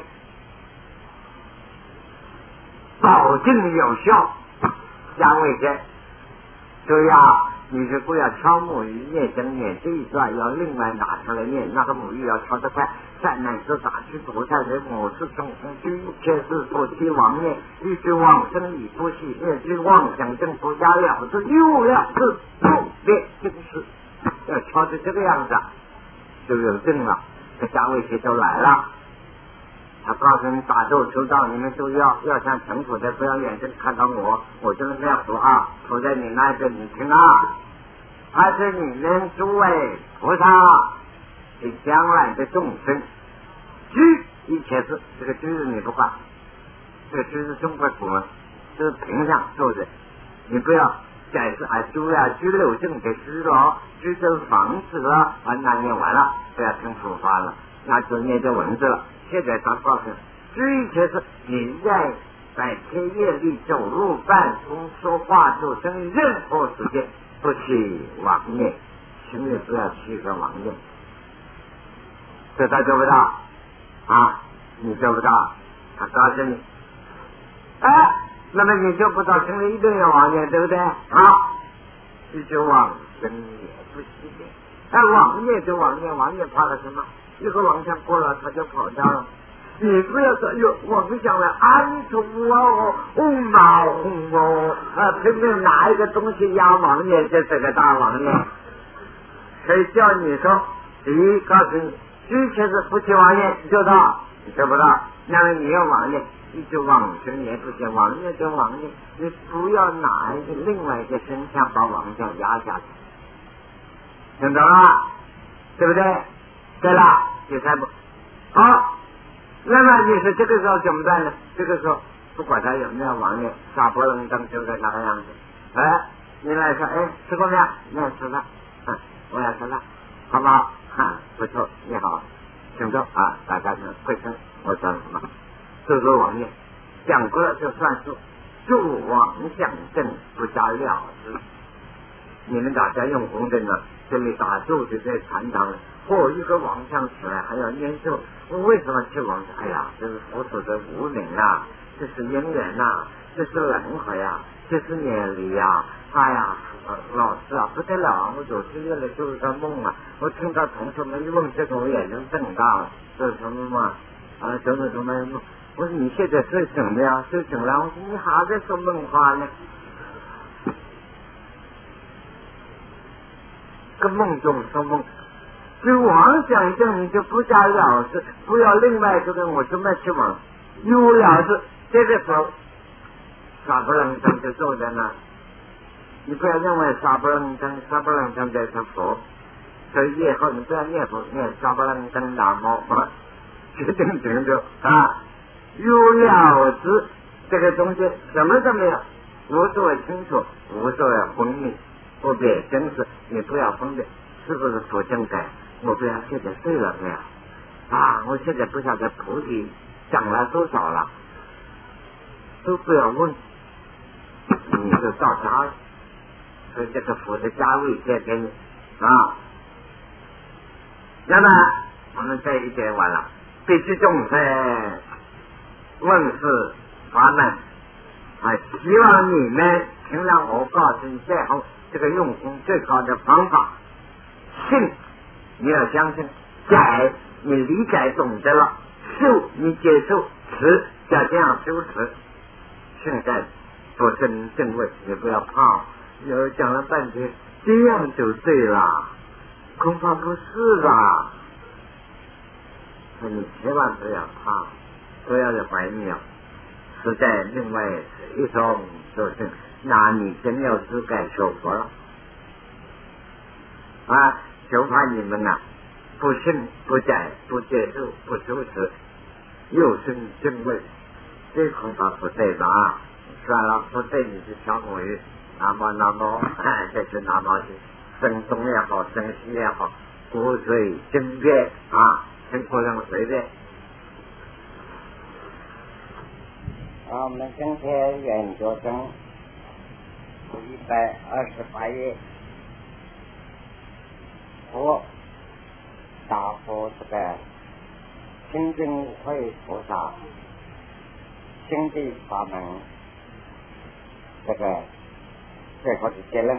保证有效。加味先，所以啊，你是不要敲木鱼念经念这一段，要另外拿出来念，那个木鱼要敲得快。善男子，大具菩萨人我是众生居一切事不起妄念，一句往生已不息，一句妄想症不加了之，又了之不变真实。要敲成这个样子，就有证了，这加味些都来了。他告诉你打坐求道，你们都要要像成佛的，不要眼睛看到我，我就是这样说啊，坐在你那边你听啊，他是你们诸位菩萨是将来的众生，居一切事，这个居是你不管，这个居是中国古文，这是平常做的，你不要解释啊，居啊居六正的居了，居这房子了啊，那念完了不要听佛法了，那就念这文字了。现在他告诉你，居一切事，你在在天夜里走路、办公、说话、做生意，任何时间不起妄念，心里不要起个妄念。这他做不到啊，你做不到，他告诉你，哎，那么你做不到，心里一定有妄念，对不对？好，这就妄生也不息的。但妄念就妄念，妄念怕了什么？一个妄想过了，他就跑掉了。你不要说哟，我们想了安图哦，红毛红哦，啊，偏偏拿一个东西压妄念，这是个大妄念。所以叫你说，第一告诉你，居切是不起妄念，你做到，你做不到，那么你要妄念，你就妄生也不行，妄念就妄念，你不要拿一个另外一个身相把妄想压下去，听懂了？对不对？对了，第三步，好，那么你说这个时候怎么办呢？这个时候不管他有没有妄念，撒泼楞灯就在那个样子。哎，你来说，哎，吃过没有？没有吃了，嗯，我要吃了，好不好？哈，不错，你好，请坐啊，大家是会生，我说什么？这个妄念讲过了就算数，助妄想症不加了之。你们大家用功的呢，这里打坐就在禅堂。或一个妄想起来还要念咒，我为什么去妄想？哎呀，这是佛祖的无名啊！ 这是因缘呐、啊，这是轮回呀，这是念力呀。哎呀，老师啊，不得了！我昨天夜里做个梦啊，我听到同学们一问这个，我眼睛瞪大了，这是什么嘛？啊，怎么怎么梦？我说你现在睡醒了呀？睡醒了？我说你还在说梦话呢？个梦中说梦，就妄想症你就不加了事，不要另外这个我怎么去往有了事，这个时候傻不愣登就坐在那。你不要认为傻不愣登，傻不愣登在是佛，所以以后你不要念佛念傻不愣登南无啊，决定成就啊，有了知这个东西什么都没有，无所谓清楚，无所谓昏迷，不别真实，你不要分辨是不是佛正在，我不要现在睡了没有啊，我现在不晓得菩提讲了多少了，都不要问，你就到家。所以这个佛的加位借给你啊。那么我们这一节完了，必须众生问世法门啊，希望你们尽量我告诉你最后这个用功最好的方法，信你要相信，解你理解懂得了，受你接受，持要这样修持，现在做正正位，也不要怕。有讲了半天，这样就对了，恐怕不是吧？你千万不要怕，不要有怀疑啊！实在另外是一种修行，那你真要自该修佛了啊！就怕你们啊，不信、不改、不接受、不修持，又生正位，这恐怕不对吧？算了，不对你是小魔鱼。那么那么哎，这是那么生中也好，生西也好，骨髓经变啊，生活上随便。啊，我们今天研究中一百二十八页，佛大佛这个清净慧菩萨心地法门这个。最后的结论。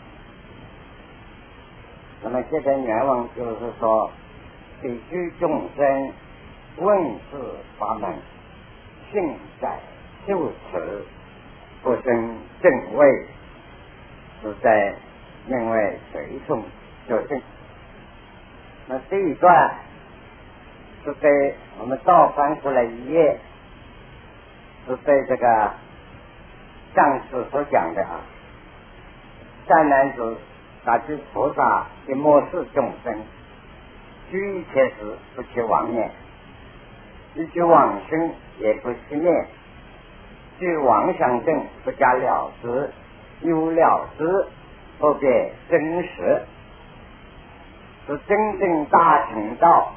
那么这个原文就是说，必须众生问世法门，信在修持，不生正位，是在因为随从修行。那这一段是对我们倒翻过来一页，是对这个上师所讲的啊。善男子，大知菩萨的末世众生，居一切时不去妄念，一句妄心也不熄灭，据妄想症不加了知，有了知不变真实，是真正大乘道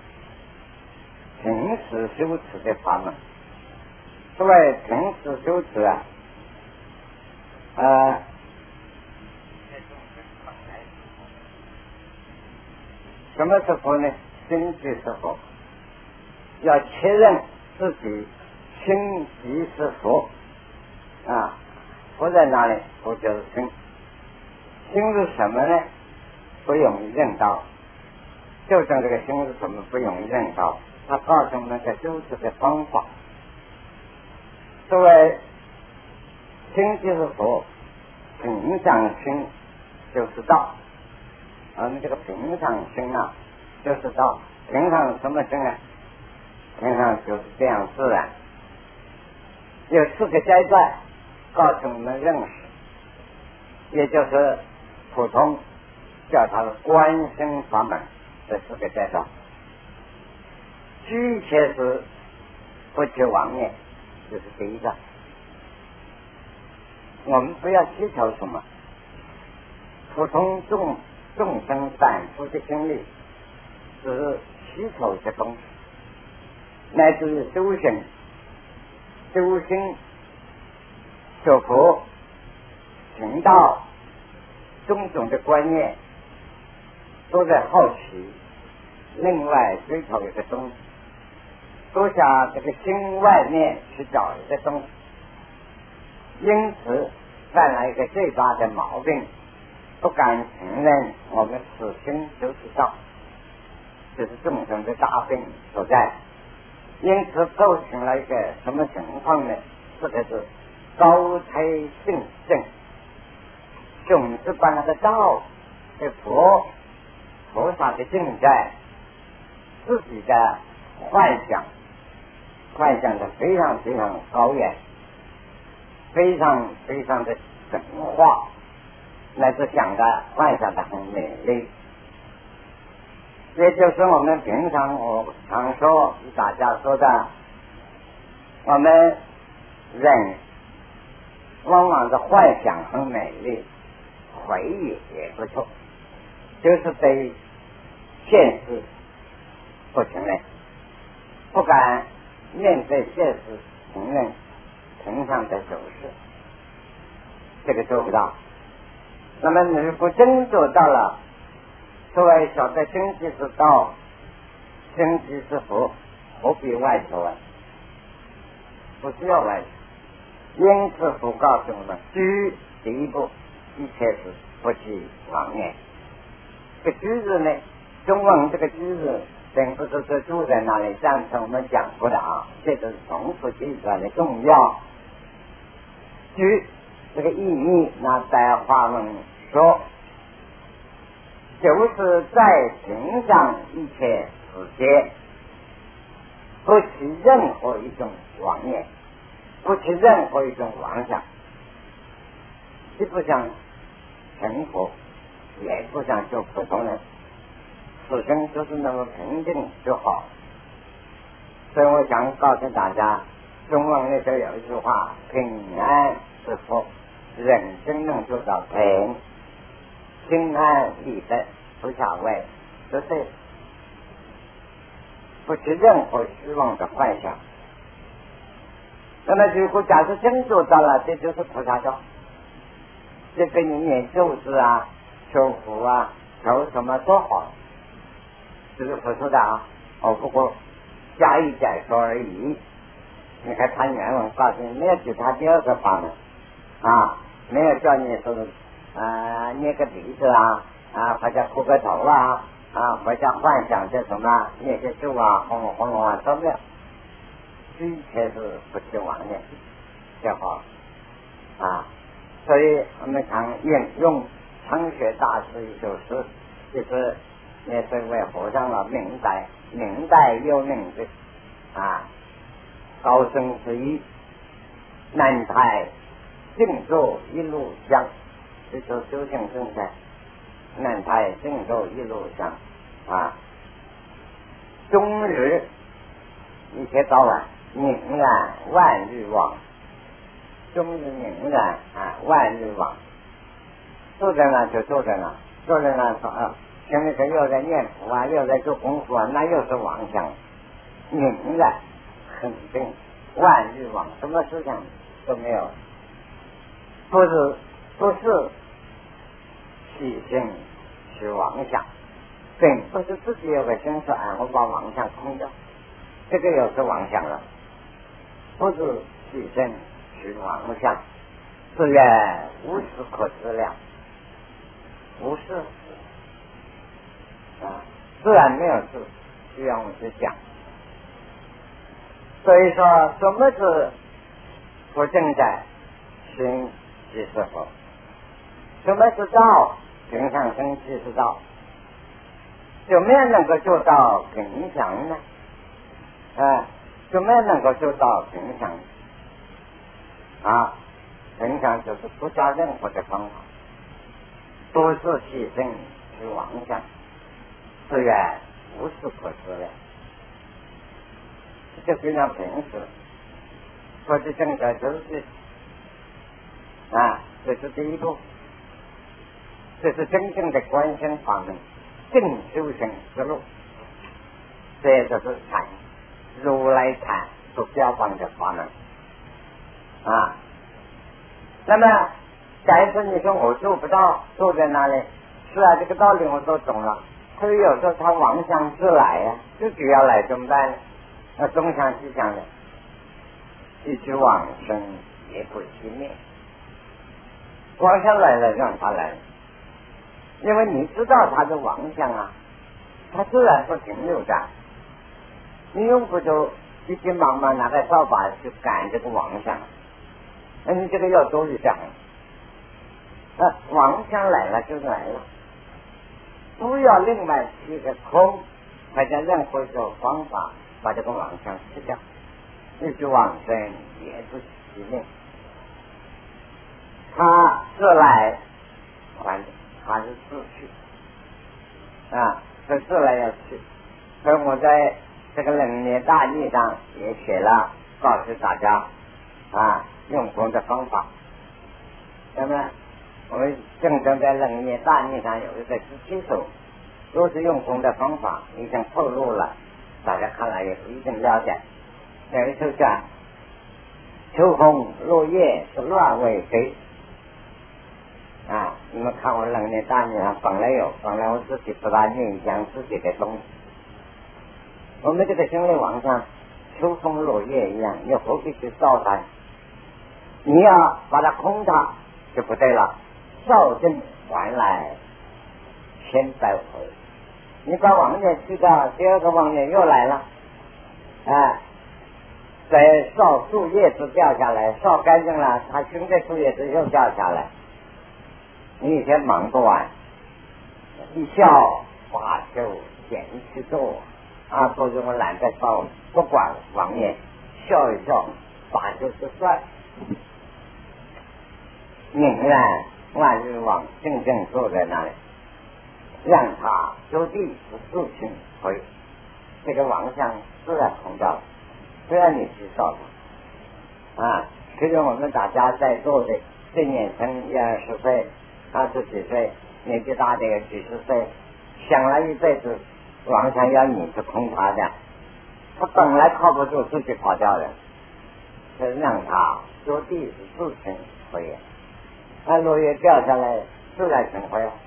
平时修持的法门。所谓平时修持啊，呃。什么时候呢？心即是佛，要确认自己心即是佛啊！佛在哪里？佛就是心。心是什么呢？不容易认到。就像这个心是什么不容易认到，他告诉我们个修持的方法。所谓心即是佛，平常心就是道。我们这个平常心啊，就是道。平常什么心啊？平常就是这样自然。有四个阶段告诉我们认识，也就是普通叫它的观心法门这四个阶段。居一切时不去妄念，这是第一个。我们不要祈求什么，普通众众生反复的经历，只是祈求的东西，乃至于修行、修心、修佛、行道，种种的观念，都在好奇，另外追求一个东西。 都向这个心外面去找一个东西，因此犯了一个最大的毛病，不敢承认我们此心就是道，这是众生的大病所在。因此构成了一个什么情况呢？四个字：高推性正。总是把那个道的佛菩萨的正在自己的幻想幻想的非常非常高远，非常非常的神话，那是想的幻想的很美丽。也就是我们平常我常说与大家说的，我们人往往的幻想很美丽，回忆也不错，就是对现实不承认，不敢面对现实承认平常的走势，这个做不到。那么如果真做到了，所谓晓得真即是道，真即是佛，何必外求啊？不需要外求。因此佛告诉我们，居第一步，一切是不起妄念。这居字呢，中文这个居字并不是说住在那里，上次我们讲过的啊，这个是重复记出来的重要。居这个意义，那在华文说，就是在行上一切时间，不起任何一种妄念，不起任何一种妄想，既不想成佛，也不想做普通人，此生就是那么平静就好。所以我想告诉大家，中文里头有一句话：平安是福，人真能做到平，心安理得，不下位，这是不起任何虚妄的幻想。那么如果假设真做到了，这就是菩萨道。这跟你念咒字啊、求福啊、求什么都好，这是佛说的啊，我不过加以解说而已。你看他原文告诉你，没有给他第二个法门啊，没有叫你说啊捏个鼻子啊啊，或者哭个头啊啊，或者幻想这什么捏些咒啊、轰隆轰隆啊都没有，一切是不起妄念就好啊。所以我们常引用常学大师一首诗，就是也是为和尚了明代明代有名的啊高僧之一，南台静坐一路香，这首修行正在南台静坐一路香啊，终日一天到晚宁然万日往，终日宁然啊万日往，坐在那就坐在那，坐在那说啊，现在又在念佛啊，又在做功夫啊，那又是妄想，宁然很定，万日往，什么事情都没有，不是不是起心是妄想，并不是自己有个心说啊，我把妄想空掉，这个又是妄想了，不是起心是妄想，自然无事可知了，无事啊，自然没有事需要我们去讲。所以说，什么是不正在心即是佛？什么是道？平常心即是道。怎么样能够做到平常呢？啊，怎么样能够做到平常？啊，平常就是不加任何的方法，都是起心是妄想，自然无事可知了。这非常平时，说的正在就是啊，这是第一步，这是真正的观心法门，正修行之路，这就是禅，如来禅所标榜的法门啊。那么假如说你说我做不到，坐在那里，是啊，这个道理我都懂了，可是有时候他妄想自来呀、啊，自己要来怎么办呢？ 那东想西想的，一直往生也不熄灭。妄想来了让它来，因为你知道它的妄想啊，它自然不停留着，你用不着急急忙忙拿个扫把去赶这个妄想，那你这个要多一点。啊，妄想来了就来了，不要另外起个空，或者任何一种方法把这个妄想吃掉，一直往生也不熄灭。他自来还还是自去啊，这自来要去。所以我在这个冷年大义上也写了，告诉大家啊用功的方法。那么我们正正在冷年大义上有一个十七首，都是用功的方法，已经透露了，大家看来也不一定了解。有一首叫秋风落叶是乱为飞啊，你们看我冷年大义上本来有，本来我自己不大愿意讲自己的东西。我们这个心理网上秋风落叶一样，你何必去造它？你要把它空它就不对了。少正还来千百回，你把妄念去掉，第二个妄念又来了，啊，在烧树叶子掉下来，烧干净了，它新的树叶子又掉下来，你以前忙不完，一笑把就闲去做啊，不是我懒得烧，不管妄念，笑一笑把就是算，明然万日网正正坐在那里，让他就地不自行回，这个妄想自然空掉了，不要你去烧它啊！其实我们大家在座的最年轻一二十岁、二十几岁，年纪大的有几十岁，想了一辈子妄想要你去空他的，他本来靠不住自己跑掉的，就让他就地不自行回。那落叶掉下来，自然成灰了。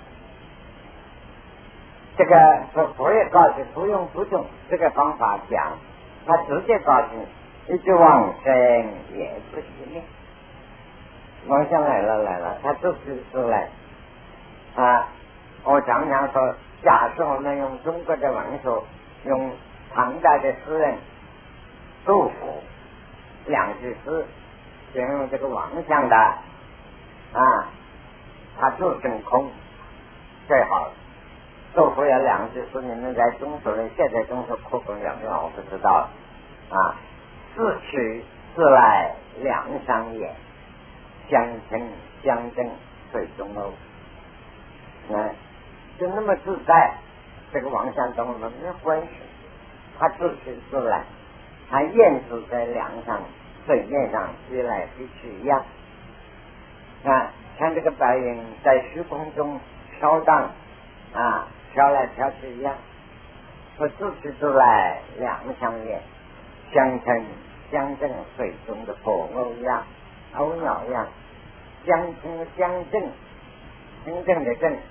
这个佛也告诉不用不用这个方法讲，他直接告诉你，一直往生也不熄灭。妄想来了来了，他就是出来啊！我常常说，假设我们用中国的文学，用唐代的诗人杜甫两句诗形容这个妄想的。啊，他就真空最好。杜甫有两句诗，你们在中国人现在中国课本有没有？我不知道啊。自取自来两相也，相称相争水中欧。嗯，就那么自在，这个妄想跟我们没有关系。他自取自来，他燕子在梁上水面上飞来飞去一样。啊，像这个白云在虚空中飘荡啊，飘来飘去一样，不自取自来两相也，相称相争水中的火鸥一样，鸥鸟一样，相称相争，真正的正，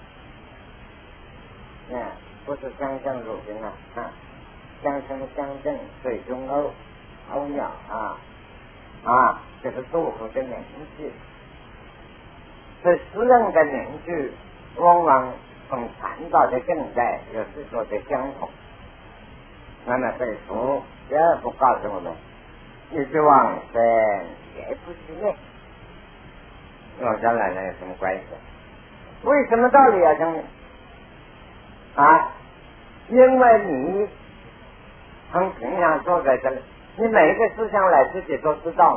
啊，不是相生入心啊，啊，相称相争水中鸥，鸥鸟啊啊，这是杜甫的名句。这诗人的名句往往跟禅道的正在有时说的相同。那么这佛第二步告诉我们，一直往生也不熄灭。往下来了有什么关系？为什么道理要生啊？因为你从平常坐在这里，你每一个思想来自己都知道，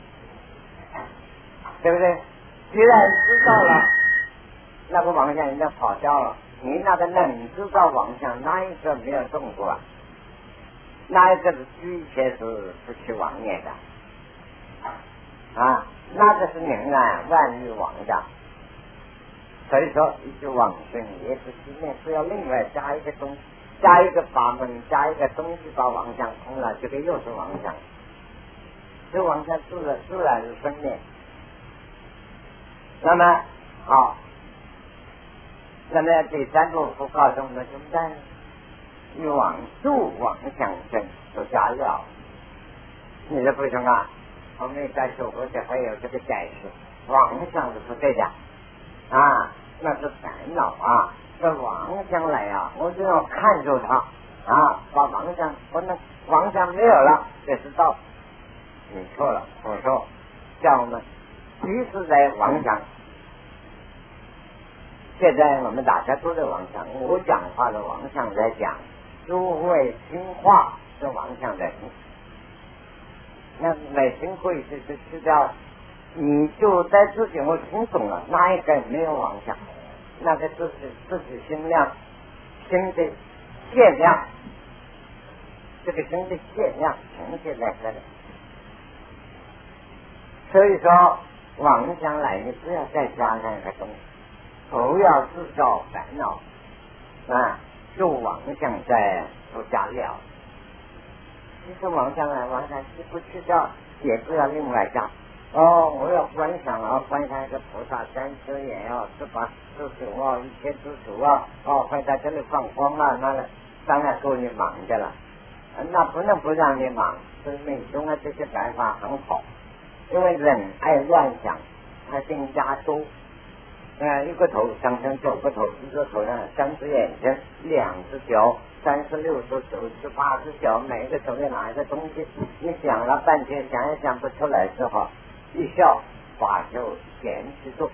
对不对？既然知道了，那个妄想已经跑掉了，你那个能知道妄想，哪一个没有动过啊？哪一个是居且是不去妄念的啊？那个是明然万日妄想。所以说一句往生也不熄灭，是要另外加一个东西，加一个法门，加一个东西把妄想空了，这个又是妄想。这妄想自然自然是生灭。那么好，那么第三步不告诉我们怎么办？欲往助妄想生，就叫家了。你这不行啊！我们在说过这还有这个解释，妄想是不对的啊，那是烦恼啊。这妄想来啊，我就要看住它啊，把妄想不能妄想没有了，这是道。你错了，我说叫我们即使在妄想。现在我们大家都在妄想，我讲话的妄想在讲，诸位听话是妄想在听。那每听会是是知道，你就在自己我听懂了，那一个没有妄想，那个就是自己心量心的限量，这个心的限量呈现在这里。所以说妄想来，你不要再加上一个东西，不要制造烦恼啊！就妄想在不加料。其实妄想来，妄想是不去掉，也不要另外加。哦，我要观想啊，观想一个菩萨三只眼啊，是吧？是手啊，一切之主啊，哦，会在这里放光啊，那个当然够你忙的了。那不能不让你忙，所以美中啊这些办法很好，因为人爱乱想，他更加多。呃，一个头想成九个头，一个头上三只眼睛，两只脚，三十六只手，十八只脚，每个手里拿一个东西，你想了半天，想也想不出来之后，一笑法就闲去做，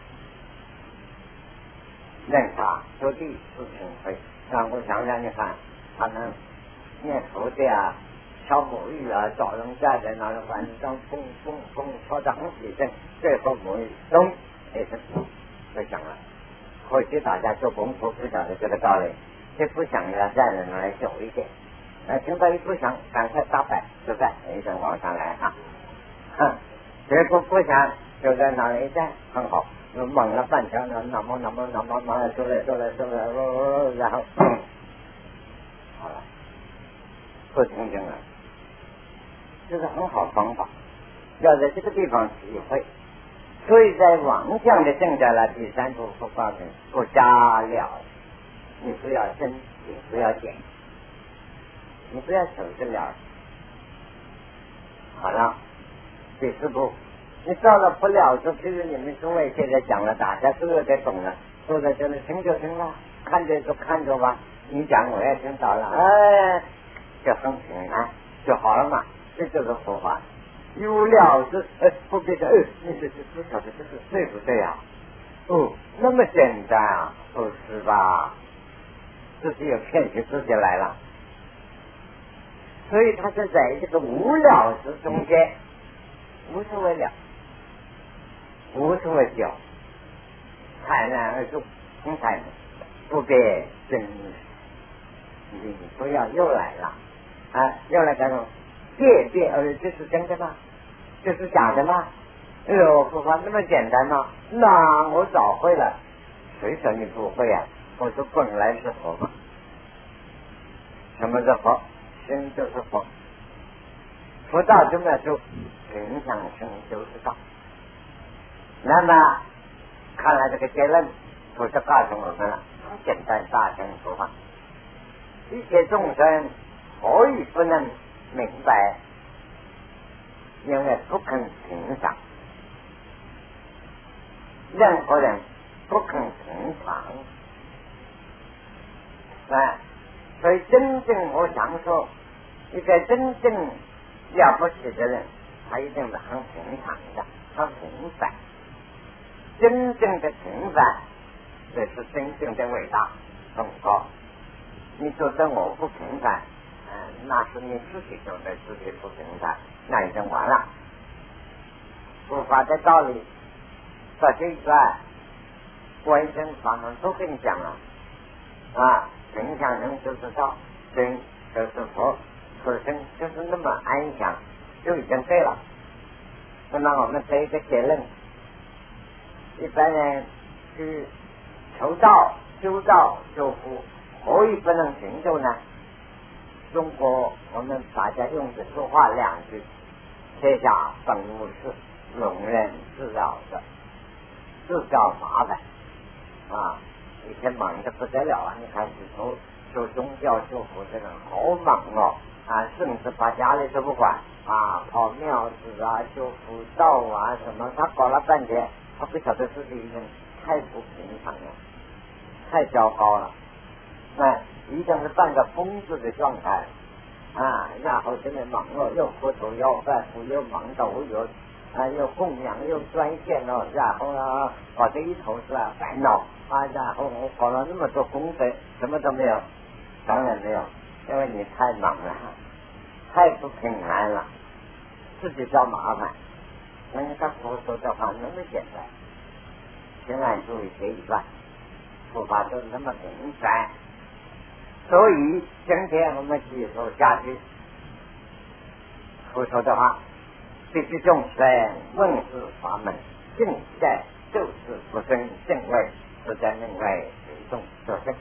任他说地事情会。让我想想，你看他们念佛的啊，敲母语啊，找人家在那里晚上咚咚咚敲得很几声，最后母语咚一声。就讲了，或许大家做功夫不晓得这个道理，就不想要再人来久一点，呃，听到一不想，赶快打摆，就在一声往上来啊，哼，结果不想就在那里在很好，猛了半天了，那么那么那么那么说来说来说来，哦，然后，嗯，好了，不听经了，这是很好方法，要在这个地方体会。所以在妄想的正在了第三步不发生不加了，你不要增，你不要减，你不要守着了。好了，第四步，你到了不了之，其实你们诸位现在讲了，大家都有点懂了，坐在这里听就听了，看着就看着吧。你讲我也听到了，哎，就很平安就好了嘛，这就是佛法。有了之，呃，不别的，呃，你这这不晓得这是对不对啊？哦，那么简单啊？不是吧？这是有骗取自己来了，所以他是在这个无了之中间，无所谓了，无所谓了，坦然而住，很坦然，不必真实。你不要又来了啊！又来干什么？借借而这是真的吗？这是假的吗？哎呦，佛法那么简单吗？那我早会了。谁说你不会啊？我说本来是佛嘛。什么是佛？心就是佛。佛道这么说，平常心就是道。那么看来这个结论不是告诉我们了，很简单，大乘佛法。一切众生何以不能明白？因为不肯平常，任何人不肯平常啊，所以真正我想说，一个真正了不起的人，他一定是很平常的，很平凡。真正的平凡，这是真正的伟大崇高。你觉得我不平凡，嗯，那是你自己觉得自己不平凡，那已经完了。佛法的道理到这一段观身法门都跟你讲了啊，平常人就知道，真就是佛，此生就是那么安详，就已经对了。那么我们这一个结论，一般人去求道、修道、修福，何以不能成就呢？中国我们大家用的说话两句，天下本无事，庸人自扰的，自找麻烦啊！以前忙得不得了啊！你看修修宗教修福这个好忙哦， 啊，甚至把家里都不管啊，跑庙子啊，修福道啊什么，他搞了半天，他不晓得自己已经太不平常了，太糟糕了，那已经是半个疯子的状态啊。然后现在忙了，又佛头要拜佛，又忙到又啊，又供养又专线了，然后呢，搞这一头是啊烦恼啊，然后我搞了那么多功德，什么都没有，当然没有，因为你太忙了，太不平安了，自己找麻烦。人家佛说的话那么简单，平安注意这一段，佛法就那么平凡。所以今天我们继续下去，佛说的话，必须众生问世法门，尽在就是不生正位，是在另外行动所生。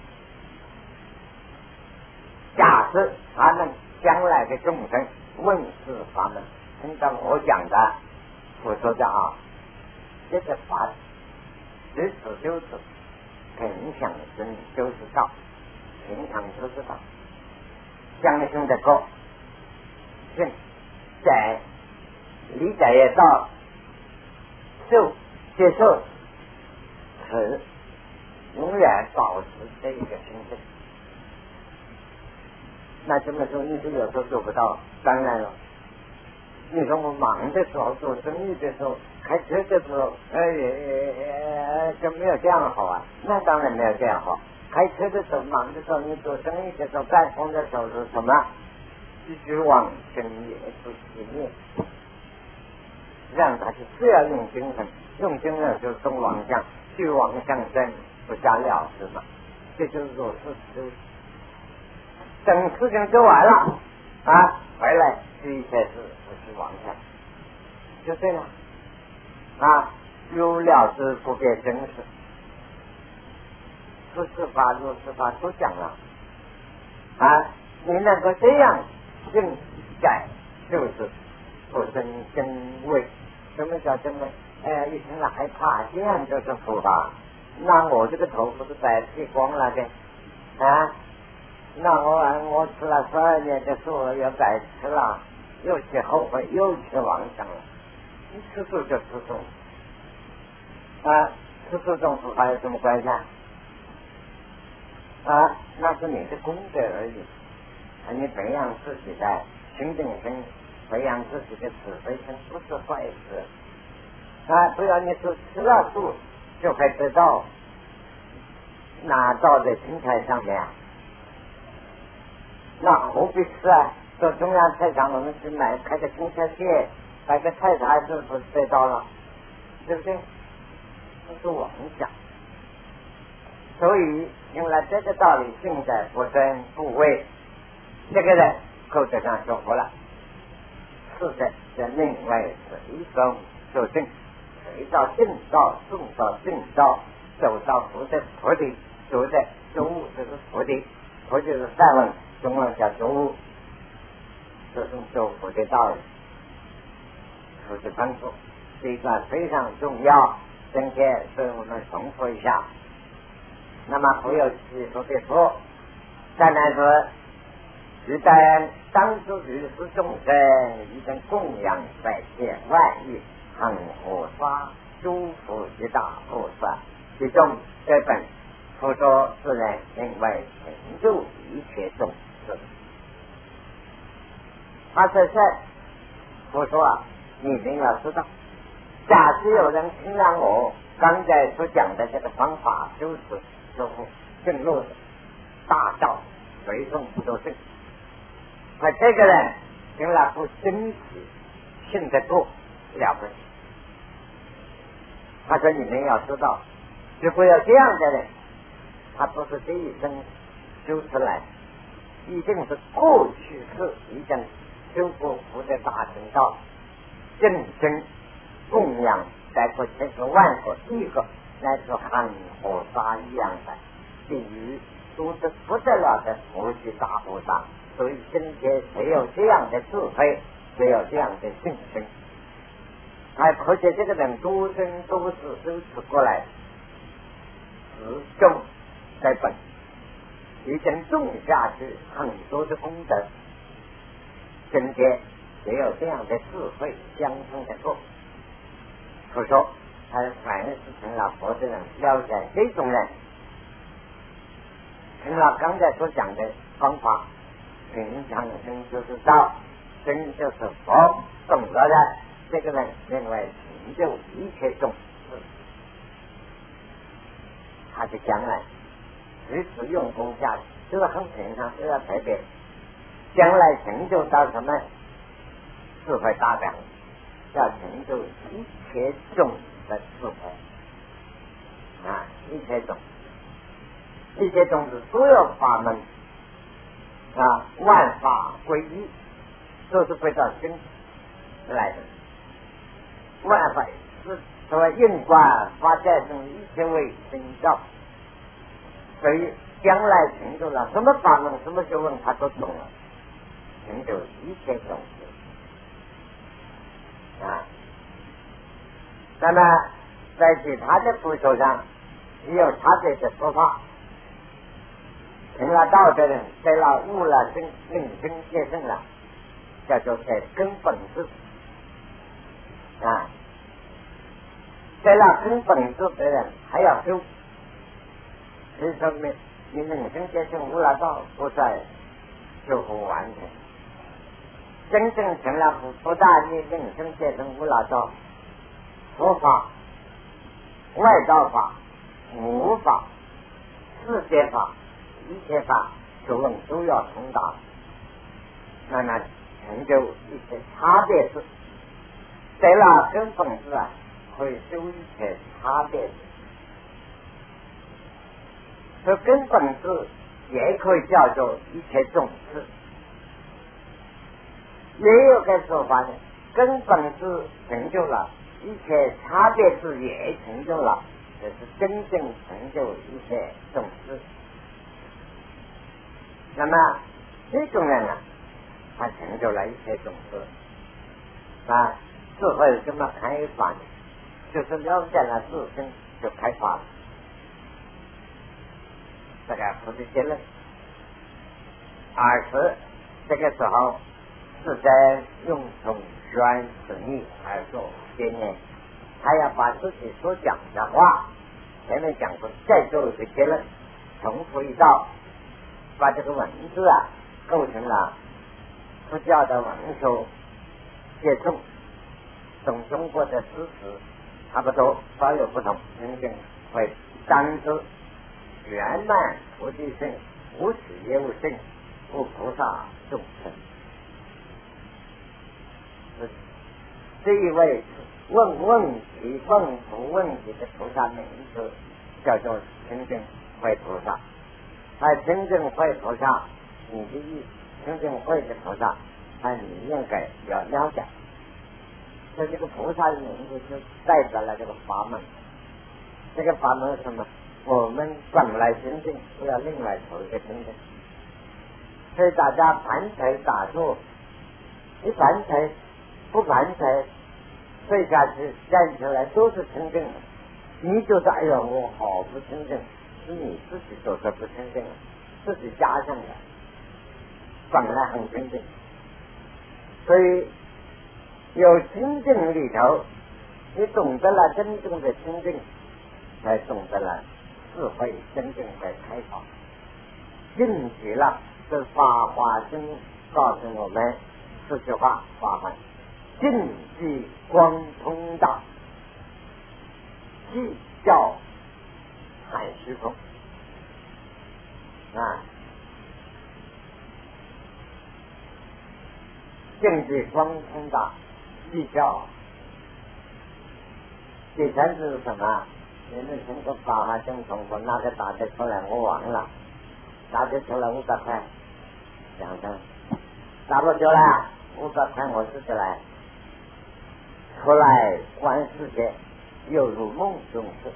假设他们将来的众生问世法门，听到我讲的，我说的啊，这个法只此就是平常心就是道，平常就是道，相信的够，信在理解也到，就接受，是永远保持这一个心性。那这么说，你说有时候做不到，当然了。你说我忙的时候，做生意的时候，开车的时候，呃呃，就没有这样好啊？那当然没有这样好。开车的时候，忙的时候，你做生意的时候，办公的时候是什么？继续往生也不熄灭，让他去是要用精神，用精神就动往向，去往向生，不加了事嘛。这就是说是是。等事情做完了啊，回来这一切事不去往下，就对了啊，有了之不变真实，说是法如是法都讲了啊，你能够这样正改，就是不生真伪。什么叫真伪？哎，一听了害怕，这样就是佛法。那我这个头不是白剃光了的啊？那我我吃了十二年的素又白吃了，又去后悔，又去妄想了。你吃素就吃素啊，吃素跟佛法有什么关系啊？啊，那是你的功德而已。啊，你培养自己的心定心，培养自己的慈悲心，不是坏事。啊，不要你说吃了素就会得到拿到的心态上面。那何必吃啊？到中央菜场我们去买开个青菜蟹，买个菜茶是不是得到了？对不对？这是妄想。所以因为这个道理，性在不生不为，这个人口德上说服了，是的，在另外是一种修正，回到正道，送到正道，走到佛的佛的，走在中午就是佛的，佛就是善问。中文叫中午，这种修佛的道理，佛的帮助，这一段非常重要。今天所以我们重复一下。那么佛有其说的说，再来说，一旦当初于是众生，一等供养百千万亿恒河沙诸佛之大菩萨，其中这本佛说自然因为成就一切众生。他这是佛说啊，你一定要知道。假使有人听了我刚才所讲的这个方法，就是说正路的大道，随众不都正。可这个人听了不珍惜，信得过了不起。他说你们要知道，如果有这样的人，他不是这一生修出来，一定是过去是一定修过佛的大乘道，正真供养在过千个万个亿个乃至恒河沙一样的，比喻都是不得了的佛系大菩萨。所以今天谁有这样的智慧，谁有这样的信心，还而且这个人多生多世都是过来始终在本已经种下去很多的功德， 境界也有这样的智慧相通的过。可说他凡是成了佛的人，了解这种人，成了刚才所讲的方法，平常心就是道，心就是佛，懂了的这个人认为成就一切种子，他的将来如此用功下去，这个很平常，这要特别，将来成就到什么智慧大表，要成就一切种的智慧啊，一切种，一切种子所有法门啊，万法归一，都是归到心来的。万法是所谓因果发展成一切为心造，所以将来成就了什么法门、什么学问，他都懂了，成就一切种子啊。那么在其他的部首上也有差别的说法。成了道的人，得了悟了真认真见证了，叫做在根本智啊。得了根本智的人还要修，所以说明你认真见证悟了道，不再就不完成。真正成了不不大你认真见证悟了道，佛法、外道法、无法、世界法。一切法学问都要通达，那么成就一些差别是得了根本智啊，会修一些差别智。这根本智也可以叫做一切种智。也有个说法呢，根本智成就了，一切差别智也成就了，这是真正成就一切种智。那么这种人呢，他成就了一切种子啊，智慧怎么开发呢？就是了解了自身就开发了，这个不是结论，而是这个时候是在用从宣示力而做结论，他要把自己所讲的话前面讲过，再做一个结论，重复一道。把这个文字啊构成了佛教的文学写诵，同中国的诗词差不多，稍有不同，真正会单指圆满菩提心，无始也无性，无菩萨众生。这一位问问题、问出问题的菩萨名字叫做真正会菩萨。他真正会菩萨，你的意真正会的菩萨，那你应该要了解。所以这个菩萨的名字就代表了这个法门。这个法门是什么？我们本来真正不要另外求一个真正。所以大家盘腿打坐，一盘腿不盘腿睡下去站起来都是真正的。你就是哎呦我好不真正。是你自己做的不真正，自己加上的，本来很真正。所以有真正里头，你懂得了真正的真正，才懂得了智慧真正的开发。应许了这法华经告诉我们四句话法门：净寂光通达，寂教海虚空啊，净寂光通达，寂教。第三是什么？你们听过法华经从我拿个打的出来，我忘了，打的出来五百块，两张，打不出来五百块我自己来，出来观世界，又如梦中事。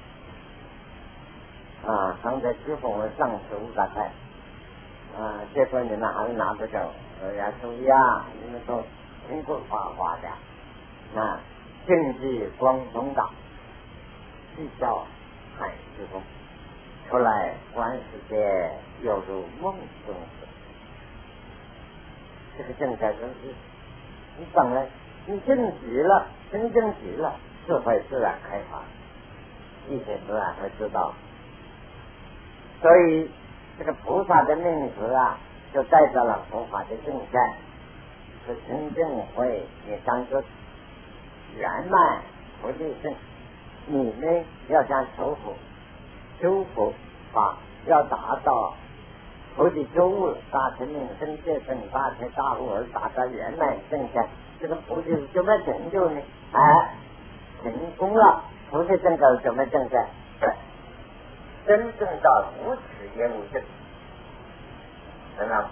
啊，刚才师傅我上次五百块，啊，结果你们还是拿不走，呃，要注意啊，你们都听过法华的，啊，净寂光通达，寂教海虚空，出来观世界，犹如梦中事。 这个正在真是，你本来你正极了，真正极了，智慧自然开发，一切自然会知道。所以这个菩萨的名字啊，就代表了佛法的正在，是真正会也当作圆满菩提心。你呢要想求佛，修佛法要达到菩提觉悟，大成名生界生，大成大悟而达到圆满正在，这个菩提怎么成就呢？哎，成功了，菩提正觉怎么正在？真正到无始也无证，怎么样？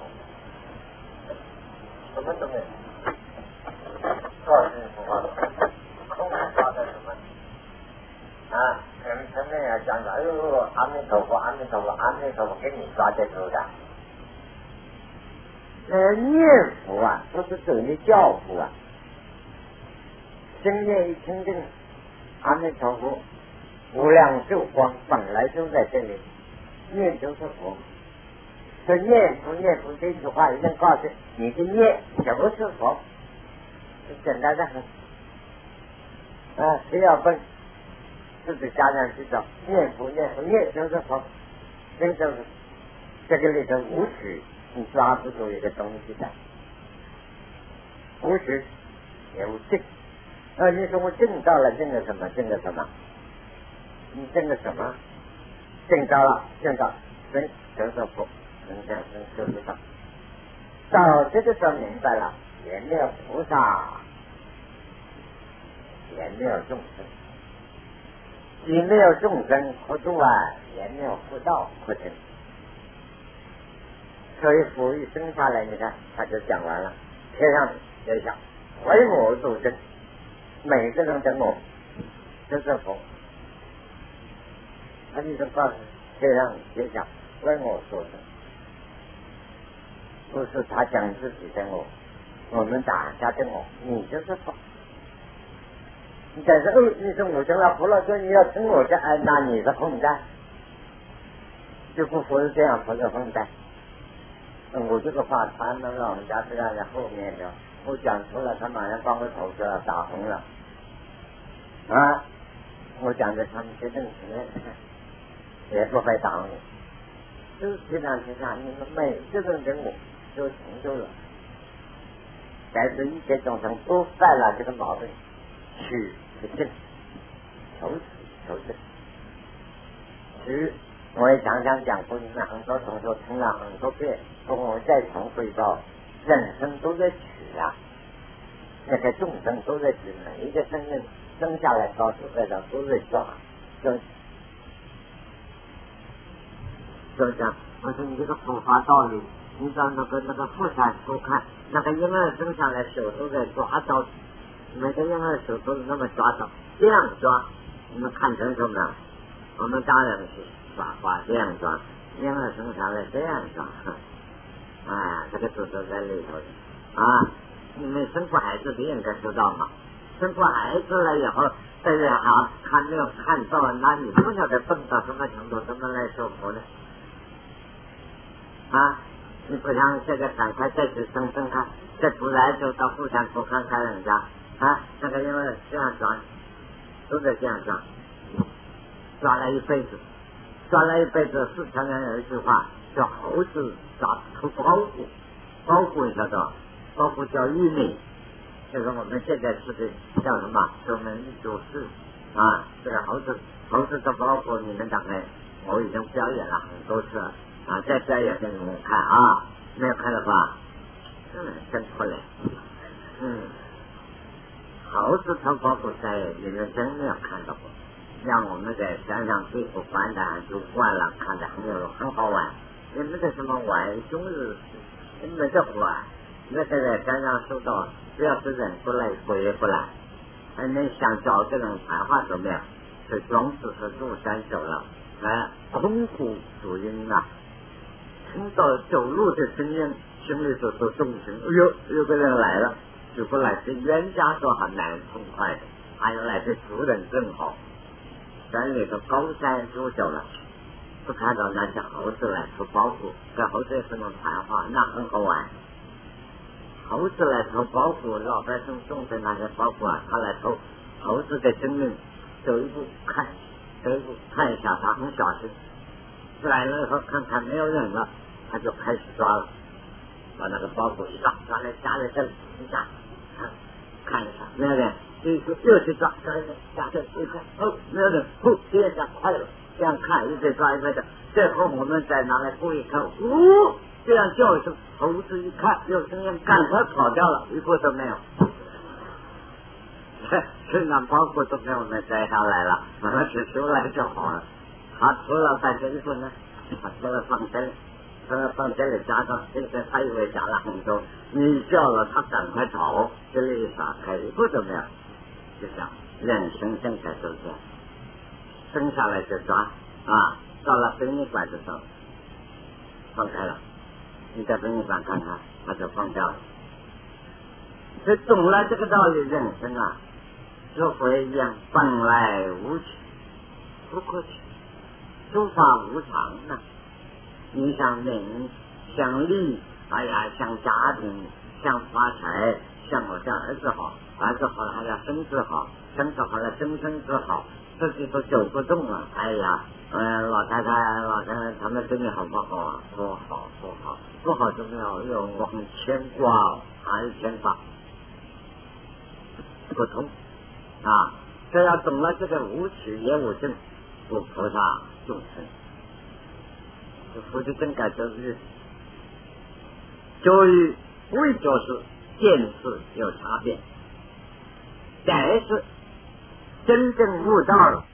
什么都没有，做事不好，空难抓的什么？啊，前前面要讲的，哎呦，阿弥陀佛，阿弥陀佛，阿弥陀佛，给你抓得住的。呃，念佛啊，不是走你教佛啊，心念一清净，阿弥陀佛。无量寿光本来就在这里，念就是佛。所以念佛念佛这句话一定告诉你，你的念就是佛，简单的很。啊，谁要笨，自己家长知道，念佛念佛念就是佛，真就是这个里头无取，你抓不住一个东西的，无取也无证。啊，你说我证到了，证个什么？证个什么？你证个什么？证到了，证到真得到佛，能这样能修得到。到这个时候明白了，也没有菩萨，也没有众生，既没有众生可度啊，也没有佛道可成。所以佛一生下来，你看他就讲完了，天上天下唯我度生，每个人的我就是佛。他就是告诉天上天下为我所生，不是他讲自己的我，我们打下的我，你就是佛。你但是哦，你说我成了佛了，说你要成我的，哎，那你是混蛋，就不佛是这样，佛是混蛋。嗯，我这个话他们老人家这样在后面的，我讲出来，他马上把我头就要打红了啊！我讲的他们决定也不会打我，就是天上天下，你们每个人的我都成就了，但是一切众生都犯了这个毛病，取不正，求取求正。取，我也常常讲过，你们很多同学听了很多遍，说我再重复一遍，人生都在取啊，那个众生都在取，每一个生命生下来到处在这都在抓，就。就讲，我说你这个佛法道理，你到那个那个佛山去看，那个婴儿生下来手都在抓到，每个婴儿手都是那么抓到，这样抓，你们看成什么？我们当然是耍法这样抓，婴儿生下来这样抓，啊，这个都是在里头的啊。你们生过孩子的应该知道嘛？生过孩子了以后，大家好看没有看到，那你不晓得蹦到什么程度，怎么来说佛呢？啊，你不想这个赶快再去生生看，再不来就到妇产科看看人家啊，那个因为这样抓，都得这样抓，抓了一辈子，抓了一辈子。四川人有一句话叫猴子抓出包谷，包谷你晓得，包谷叫玉米，就是我们现在吃的叫什么？九门九式啊，这个猴子猴子的包谷，你们大概我已经表演了很多次了。啊，再表演给你们看啊，没有看到吧？嗯，真出来。嗯，猴子头包谷在你们真没有看到过，让我们在山上地府玩的就惯了，看的很有很好玩。你们这什么玩？终日没得玩，那个在山上受到，只要是人不来，鬼也不来。哎，你想找这种谈话怎么样？这庄子是入山走了，哎，空谷主音啊。听到走路的声音，心里头都动情。哎呦，有个人来了，就不来是冤家都很难痛快的。还有来的主人正好，山里头高山住久了，不看到那些猴子来出包谷，跟猴子也不能谈话，那很好玩。 猴子来偷包袱，老百姓种的那些包袱啊，他来偷，猴子的生命走一步看，走一步看一下，他很小心，来了以后看看没有人了，他就开始抓了，把那个包袱一抓，抓来夹在这里一下，看看一下没有人，这个又去抓，抓一个夹在一看，哦没有人，呼第二下快了，这样看一直抓一个的，最后我们再拿来过一看，呜。这样叫一声，猴子一看有声音，赶快跑掉了，一个都没有。身上包袱都没有能摘下来了，那是出来就好了。他除了在这一份呢，他除了放这里，除了放这里加上这个，他以为加了很多，你叫了他赶快跑，这里一撒开一个都没有，就这样，人生生开都这样，生下来就抓啊，到了殡仪馆的时候放开了。你在殡仪馆看看，他就放掉了。这懂了这个道理，人生啊，就会一样，本来无趣，不可取，诸法无常呢。你想名，想利，哎呀，想家庭，想发财，想我家儿子好，儿子好了还要孙子好，孙子好了曾孙子好，自己都走不动了，哎呀。嗯，老太太、老太太，他们对你好不好啊？不好，不好，不好就没有用，我很牵挂，还是牵挂，不通啊！这要懂了这个无取也无证，不菩萨众生，这佛的正改就是教育为就是见识有差别，但是真正悟到了。